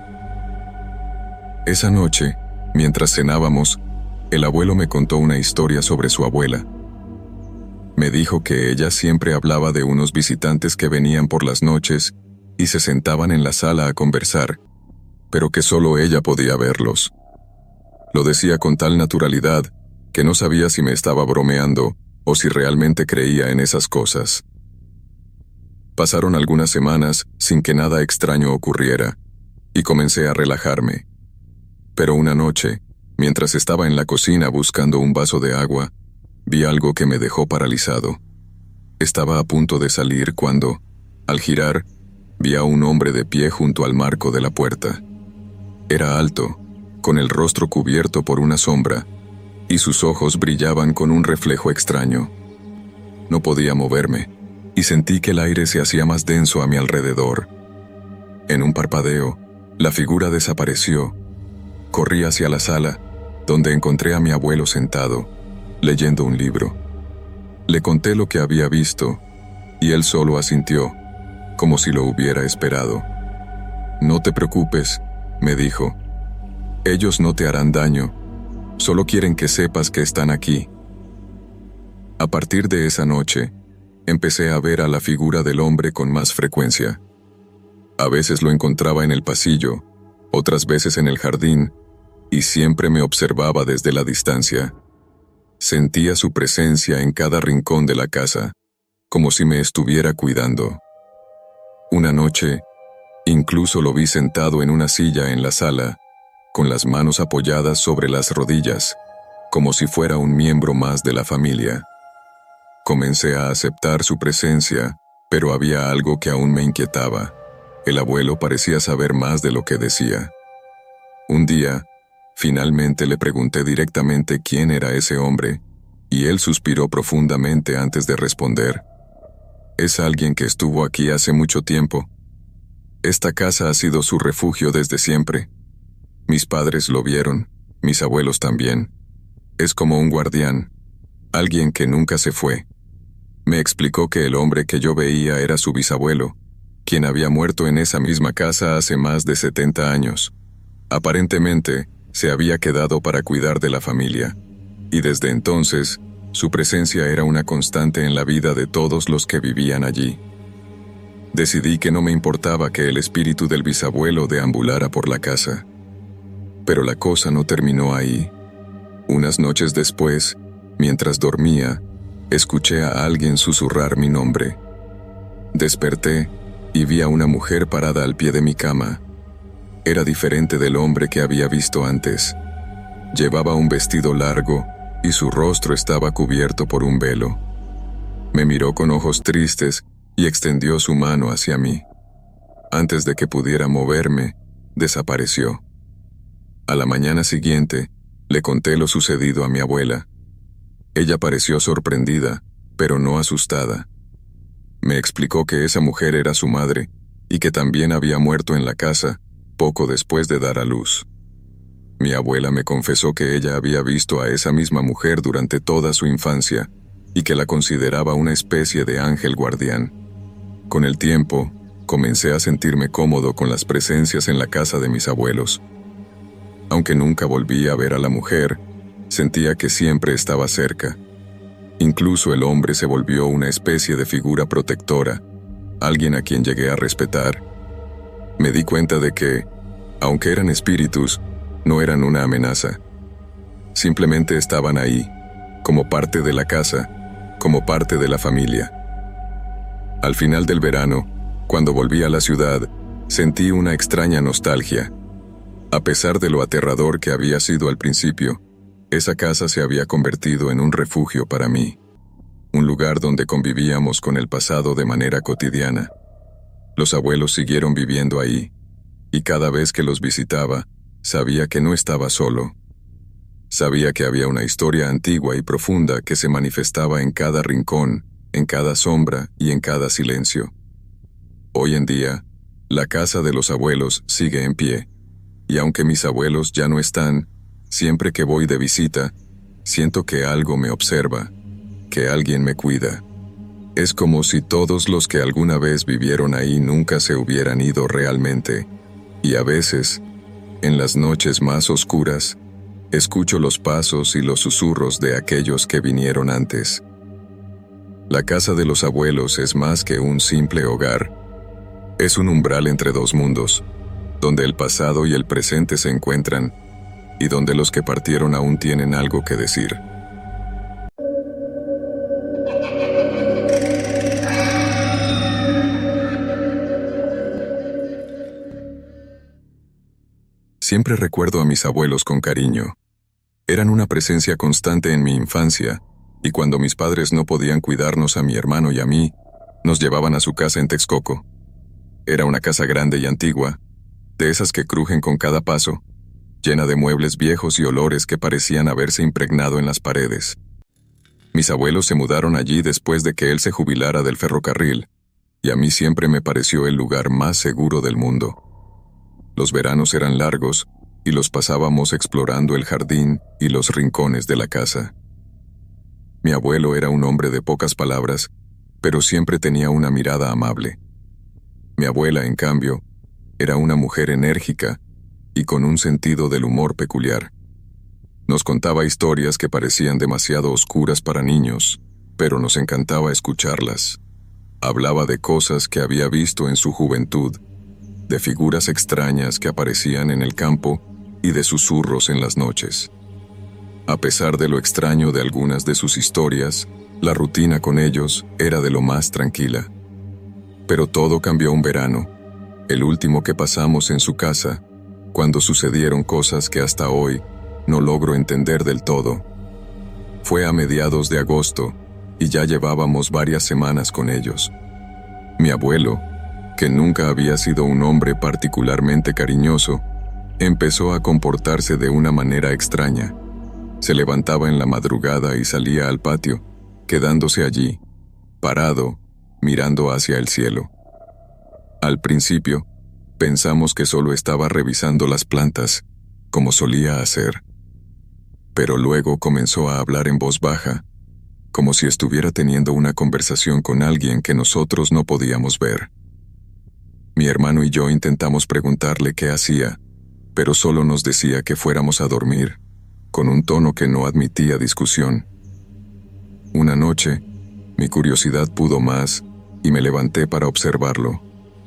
Esa noche, mientras cenábamos, el abuelo me contó una historia sobre su abuela. Me dijo que ella siempre hablaba de unos visitantes que venían por las noches y se sentaban en la sala a conversar, pero que solo ella podía verlos. Lo decía con tal naturalidad que no sabía si me estaba bromeando o si realmente creía en esas cosas. Pasaron algunas semanas sin que nada extraño ocurriera, y comencé a relajarme. Pero una noche, mientras estaba en la cocina buscando un vaso de agua, vi algo que me dejó paralizado. Estaba a punto de salir cuando, al girar, vi a un hombre de pie junto al marco de la puerta. Era alto, con el rostro cubierto por una sombra, y sus ojos brillaban con un reflejo extraño. No podía moverme, y sentí que el aire se hacía más denso a mi alrededor. En un parpadeo, la figura desapareció. Corrí hacia la sala, donde encontré a mi abuelo sentado, leyendo un libro. Le conté lo que había visto, y él solo asintió, como si lo hubiera esperado. «No te preocupes», me dijo. «Ellos no te harán daño, solo quieren que sepas que están aquí». A partir de esa noche, empecé a ver a la figura del hombre con más frecuencia. A veces lo encontraba en el pasillo, otras veces en el jardín, y siempre me observaba desde la distancia. Sentía su presencia en cada rincón de la casa, como si me estuviera cuidando. Una noche, incluso lo vi sentado en una silla en la sala, con las manos apoyadas sobre las rodillas, como si fuera un miembro más de la familia. Comencé a aceptar su presencia, pero había algo que aún me inquietaba. El abuelo parecía saber más de lo que decía. Un día, finalmente le pregunté directamente quién era ese hombre, y él suspiró profundamente antes de responder. Es alguien que estuvo aquí hace mucho tiempo. Esta casa ha sido su refugio desde siempre. Mis padres lo vieron, mis abuelos también. Es como un guardián, alguien que nunca se fue. Me explicó que el hombre que yo veía era su bisabuelo, quien había muerto en esa misma casa hace más de setenta años. Aparentemente, se había quedado para cuidar de la familia, y desde entonces, su presencia era una constante en la vida de todos los que vivían allí. Decidí que no me importaba que el espíritu del bisabuelo deambulara por la casa. Pero la cosa no terminó ahí. Unas noches después, mientras dormía, escuché a alguien susurrar mi nombre. Desperté y vi a una mujer parada al pie de mi cama. Era diferente del hombre que había visto antes. Llevaba un vestido largo y su rostro estaba cubierto por un velo. Me miró con ojos tristes y extendió su mano hacia mí. Antes de que pudiera moverme, desapareció. A la mañana siguiente, le conté lo sucedido a mi abuela. Ella pareció sorprendida, pero no asustada. Me explicó que esa mujer era su madre y que también había muerto en la casa poco después de dar a luz. Mi abuela me confesó que ella había visto a esa misma mujer durante toda su infancia y que la consideraba una especie de ángel guardián. Con el tiempo, comencé a sentirme cómodo con las presencias en la casa de mis abuelos. Aunque nunca volví a ver a la mujer, sentía que siempre estaba cerca. Incluso el hombre se volvió una especie de figura protectora, alguien a quien llegué a respetar. Me di cuenta de que, aunque eran espíritus, no eran una amenaza. Simplemente estaban ahí, como parte de la casa, como parte de la familia. Al final del verano, cuando volví a la ciudad, sentí una extraña nostalgia. A pesar de lo aterrador que había sido al principio, esa casa se había convertido en un refugio para mí, un lugar donde convivíamos con el pasado de manera cotidiana. Los abuelos siguieron viviendo ahí, y cada vez que los visitaba, sabía que no estaba solo. Sabía que había una historia antigua y profunda que se manifestaba en cada rincón, en cada sombra y en cada silencio. Hoy en día, la casa de los abuelos sigue en pie, y aunque mis abuelos ya no están, siempre que voy de visita, siento que algo me observa, que alguien me cuida. Es como si todos los que alguna vez vivieron ahí nunca se hubieran ido realmente, y a veces, en las noches más oscuras, escucho los pasos y los susurros de aquellos que vinieron antes. La casa de los abuelos es más que un simple hogar. Es un umbral entre dos mundos, donde el pasado y el presente se encuentran, y donde los que partieron aún tienen algo que decir. Siempre recuerdo a mis abuelos con cariño. Eran una presencia constante en mi infancia, y cuando mis padres no podían cuidarnos a mi hermano y a mí, nos llevaban a su casa en Texcoco. Era una casa grande y antigua, de esas que crujen con cada paso, llena de muebles viejos y olores que parecían haberse impregnado en las paredes. Mis abuelos se mudaron allí después de que él se jubilara del ferrocarril, y a mí siempre me pareció el lugar más seguro del mundo. Los veranos eran largos, y los pasábamos explorando el jardín y los rincones de la casa. Mi abuelo era un hombre de pocas palabras, pero siempre tenía una mirada amable. Mi abuela, en cambio, era una mujer enérgica y con un sentido del humor peculiar. Nos contaba historias que parecían demasiado oscuras para niños, pero nos encantaba escucharlas. Hablaba de cosas que había visto en su juventud, de figuras extrañas que aparecían en el campo y de susurros en las noches. A pesar de lo extraño de algunas de sus historias, la rutina con ellos era de lo más tranquila. Pero todo cambió un verano, el último que pasamos en su casa, cuando sucedieron cosas que hasta hoy no logro entender del todo. Fue a mediados de agosto y ya llevábamos varias semanas con ellos. Mi abuelo, que nunca había sido un hombre particularmente cariñoso, empezó a comportarse de una manera extraña. Se levantaba en la madrugada y salía al patio, quedándose allí, parado, mirando hacia el cielo. Al principio, pensamos que solo estaba revisando las plantas, como solía hacer. Pero luego comenzó a hablar en voz baja, como si estuviera teniendo una conversación con alguien que nosotros no podíamos ver. Mi hermano y yo intentamos preguntarle qué hacía, pero solo nos decía que fuéramos a dormir, con un tono que no admitía discusión. Una noche, mi curiosidad pudo más y me levanté para observarlo.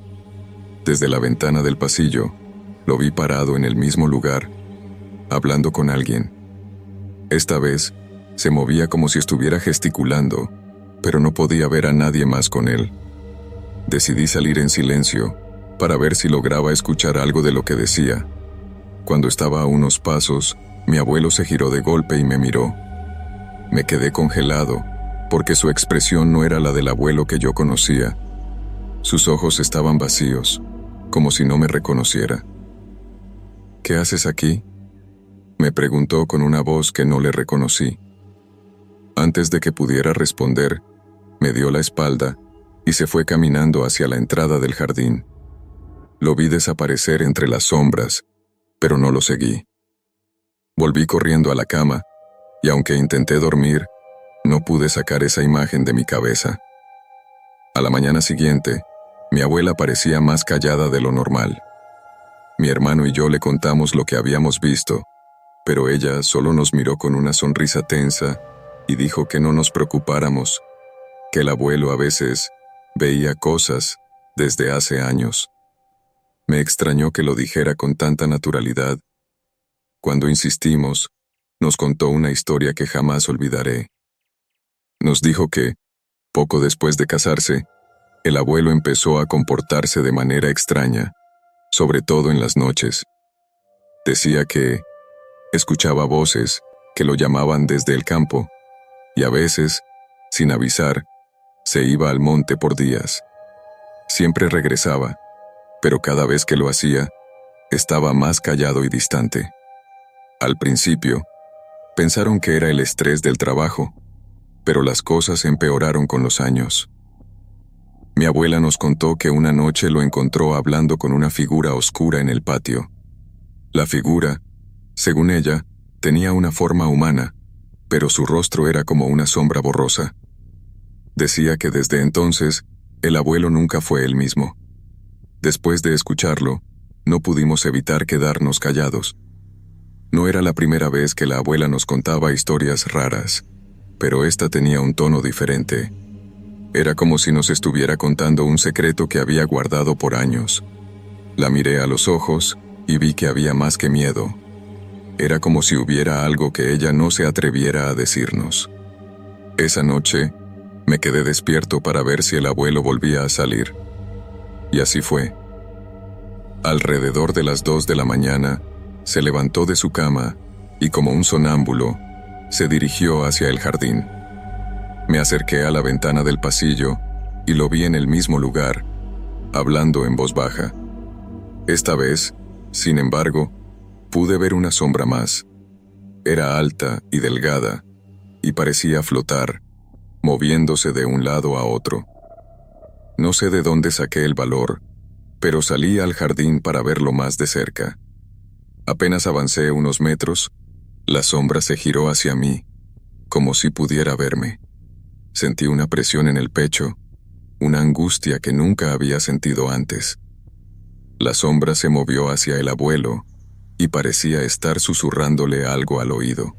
Desde la ventana del pasillo, lo vi parado en el mismo lugar, hablando con alguien. Esta vez, se movía como si estuviera gesticulando, pero no podía ver a nadie más con él. Decidí salir en silencio, para ver si lograba escuchar algo de lo que decía. Cuando estaba a unos pasos, mi abuelo se giró de golpe y me miró. Me quedé congelado, porque su expresión no era la del abuelo que yo conocía. Sus ojos estaban vacíos, como si no me reconociera. ¿Qué haces aquí?, me preguntó con una voz que no le reconocí. Antes de que pudiera responder, me dio la espalda y se fue caminando hacia la entrada del jardín. Lo vi desaparecer entre las sombras, pero no lo seguí. Volví corriendo a la cama, y aunque intenté dormir, no pude sacar esa imagen de mi cabeza. A la mañana siguiente, mi abuela parecía más callada de lo normal. Mi hermano y yo le contamos lo que habíamos visto, pero ella solo nos miró con una sonrisa tensa y dijo que no nos preocupáramos, que el abuelo a veces veía cosas desde hace años. Me extrañó que lo dijera con tanta naturalidad. Cuando insistimos, nos contó una historia que jamás olvidaré. Nos dijo que, poco después de casarse, el abuelo empezó a comportarse de manera extraña, sobre todo en las noches. Decía que escuchaba voces que lo llamaban desde el campo, y a veces, sin avisar, se iba al monte por días. Siempre regresaba, pero cada vez que lo hacía, estaba más callado y distante. Al principio, pensaron que era el estrés del trabajo, pero las cosas empeoraron con los años. Mi abuela nos contó que una noche lo encontró hablando con una figura oscura en el patio. La figura, según ella, tenía una forma humana, pero su rostro era como una sombra borrosa. Decía que desde entonces, el abuelo nunca fue el mismo. Después de escucharlo, no pudimos evitar quedarnos callados. No era la primera vez que la abuela nos contaba historias raras, pero esta tenía un tono diferente. Era como si nos estuviera contando un secreto que había guardado por años. La miré a los ojos y vi que había más que miedo. Era como si hubiera algo que ella no se atreviera a decirnos. Esa noche, me quedé despierto para ver si el abuelo volvía a salir. Y así fue. Alrededor de las dos de la mañana, se levantó de su cama y, como un sonámbulo, se dirigió hacia el jardín. Me acerqué a la ventana del pasillo y lo vi en el mismo lugar, hablando en voz baja. Esta vez, sin embargo, pude ver una sombra más. Era alta y delgada, y parecía flotar, moviéndose de un lado a otro. No sé de dónde saqué el valor, pero salí al jardín para verlo más de cerca. Apenas avancé unos metros, la sombra se giró hacia mí, como si pudiera verme. Sentí una presión en el pecho, una angustia que nunca había sentido antes. La sombra se movió hacia el abuelo y parecía estar susurrándole algo al oído.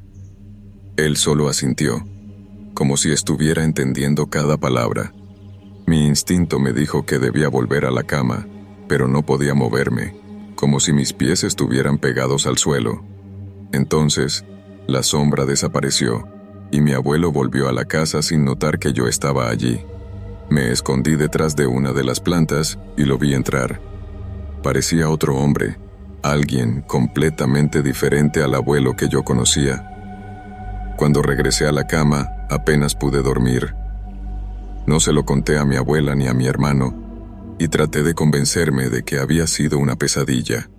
Él solo asintió, como si estuviera entendiendo cada palabra. Mi instinto me dijo que debía volver a la cama, pero no podía moverme, como si mis pies estuvieran pegados al suelo. Entonces, la sombra desapareció, y mi abuelo volvió a la casa sin notar que yo estaba allí. Me escondí detrás de una de las plantas y lo vi entrar. Parecía otro hombre, alguien completamente diferente al abuelo que yo conocía. Cuando regresé a la cama, apenas pude dormir. No se lo conté a mi abuela ni a mi hermano, y traté de convencerme de que había sido una pesadilla.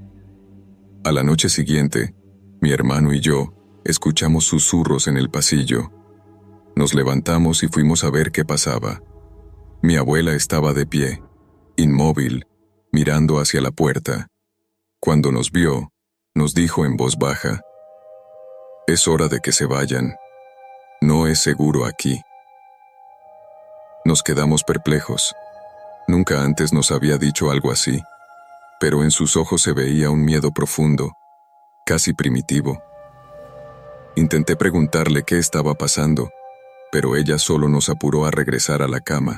A la noche siguiente, mi hermano y yo escuchamos susurros en el pasillo. Nos levantamos y fuimos a ver qué pasaba. Mi abuela estaba de pie, inmóvil, mirando hacia la puerta. Cuando nos vio, nos dijo en voz baja: «Es hora de que se vayan. No es seguro aquí». Nos quedamos perplejos. Nunca antes nos había dicho algo así, pero en sus ojos se veía un miedo profundo, casi primitivo. Intenté preguntarle qué estaba pasando, pero ella solo nos apuró a regresar a la cama.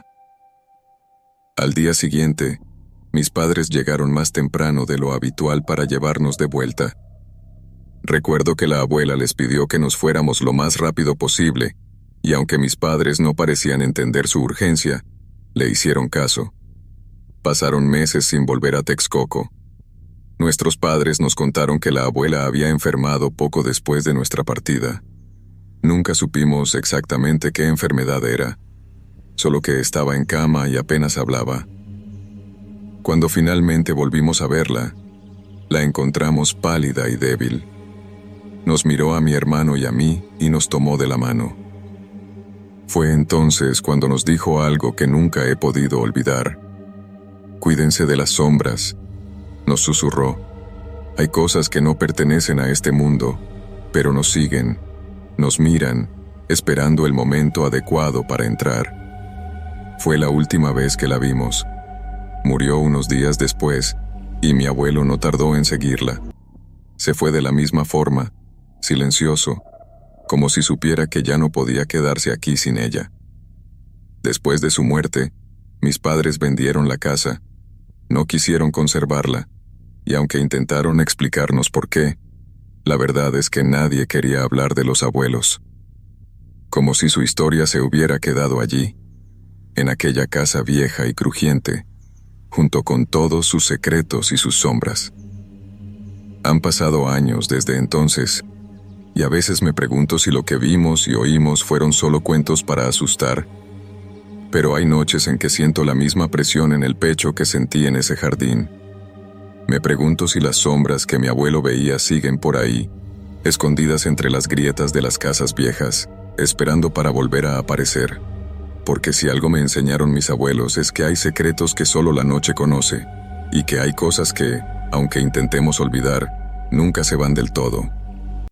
Al día siguiente, mis padres llegaron más temprano de lo habitual para llevarnos de vuelta. Recuerdo que la abuela les pidió que nos fuéramos lo más rápido posible, y aunque mis padres no parecían entender su urgencia, le hicieron caso. Pasaron meses sin volver a Texcoco. Nuestros padres nos contaron que la abuela había enfermado poco después de nuestra partida. Nunca supimos exactamente qué enfermedad era, solo que estaba en cama y apenas hablaba. Cuando finalmente volvimos a verla, la encontramos pálida y débil. Nos miró a mi hermano y a mí y nos tomó de la mano. Fue entonces cuando nos dijo algo que nunca he podido olvidar. «Cuídense de las sombras», nos susurró. «Hay cosas que no pertenecen a este mundo, pero nos siguen, nos miran, esperando el momento adecuado para entrar». Fue la última vez que la vimos. Murió unos días después, y mi abuelo no tardó en seguirla. Se fue de la misma forma, silencioso, como si supiera que ya no podía quedarse aquí sin ella. Después de su muerte, mis padres vendieron la casa. No quisieron conservarla, y aunque intentaron explicarnos por qué, la verdad es que nadie quería hablar de los abuelos. Como si su historia se hubiera quedado allí, en aquella casa vieja y crujiente, junto con todos sus secretos y sus sombras. Han pasado años desde entonces, y a veces me pregunto si lo que vimos y oímos fueron solo cuentos para asustar, pero hay noches en que siento la misma presión en el pecho que sentí en ese jardín. Me pregunto si las sombras que mi abuelo veía siguen por ahí, escondidas entre las grietas de las casas viejas, esperando para volver a aparecer. Porque si algo me enseñaron mis abuelos es que hay secretos que solo la noche conoce, y que hay cosas que, aunque intentemos olvidar, nunca se van del todo.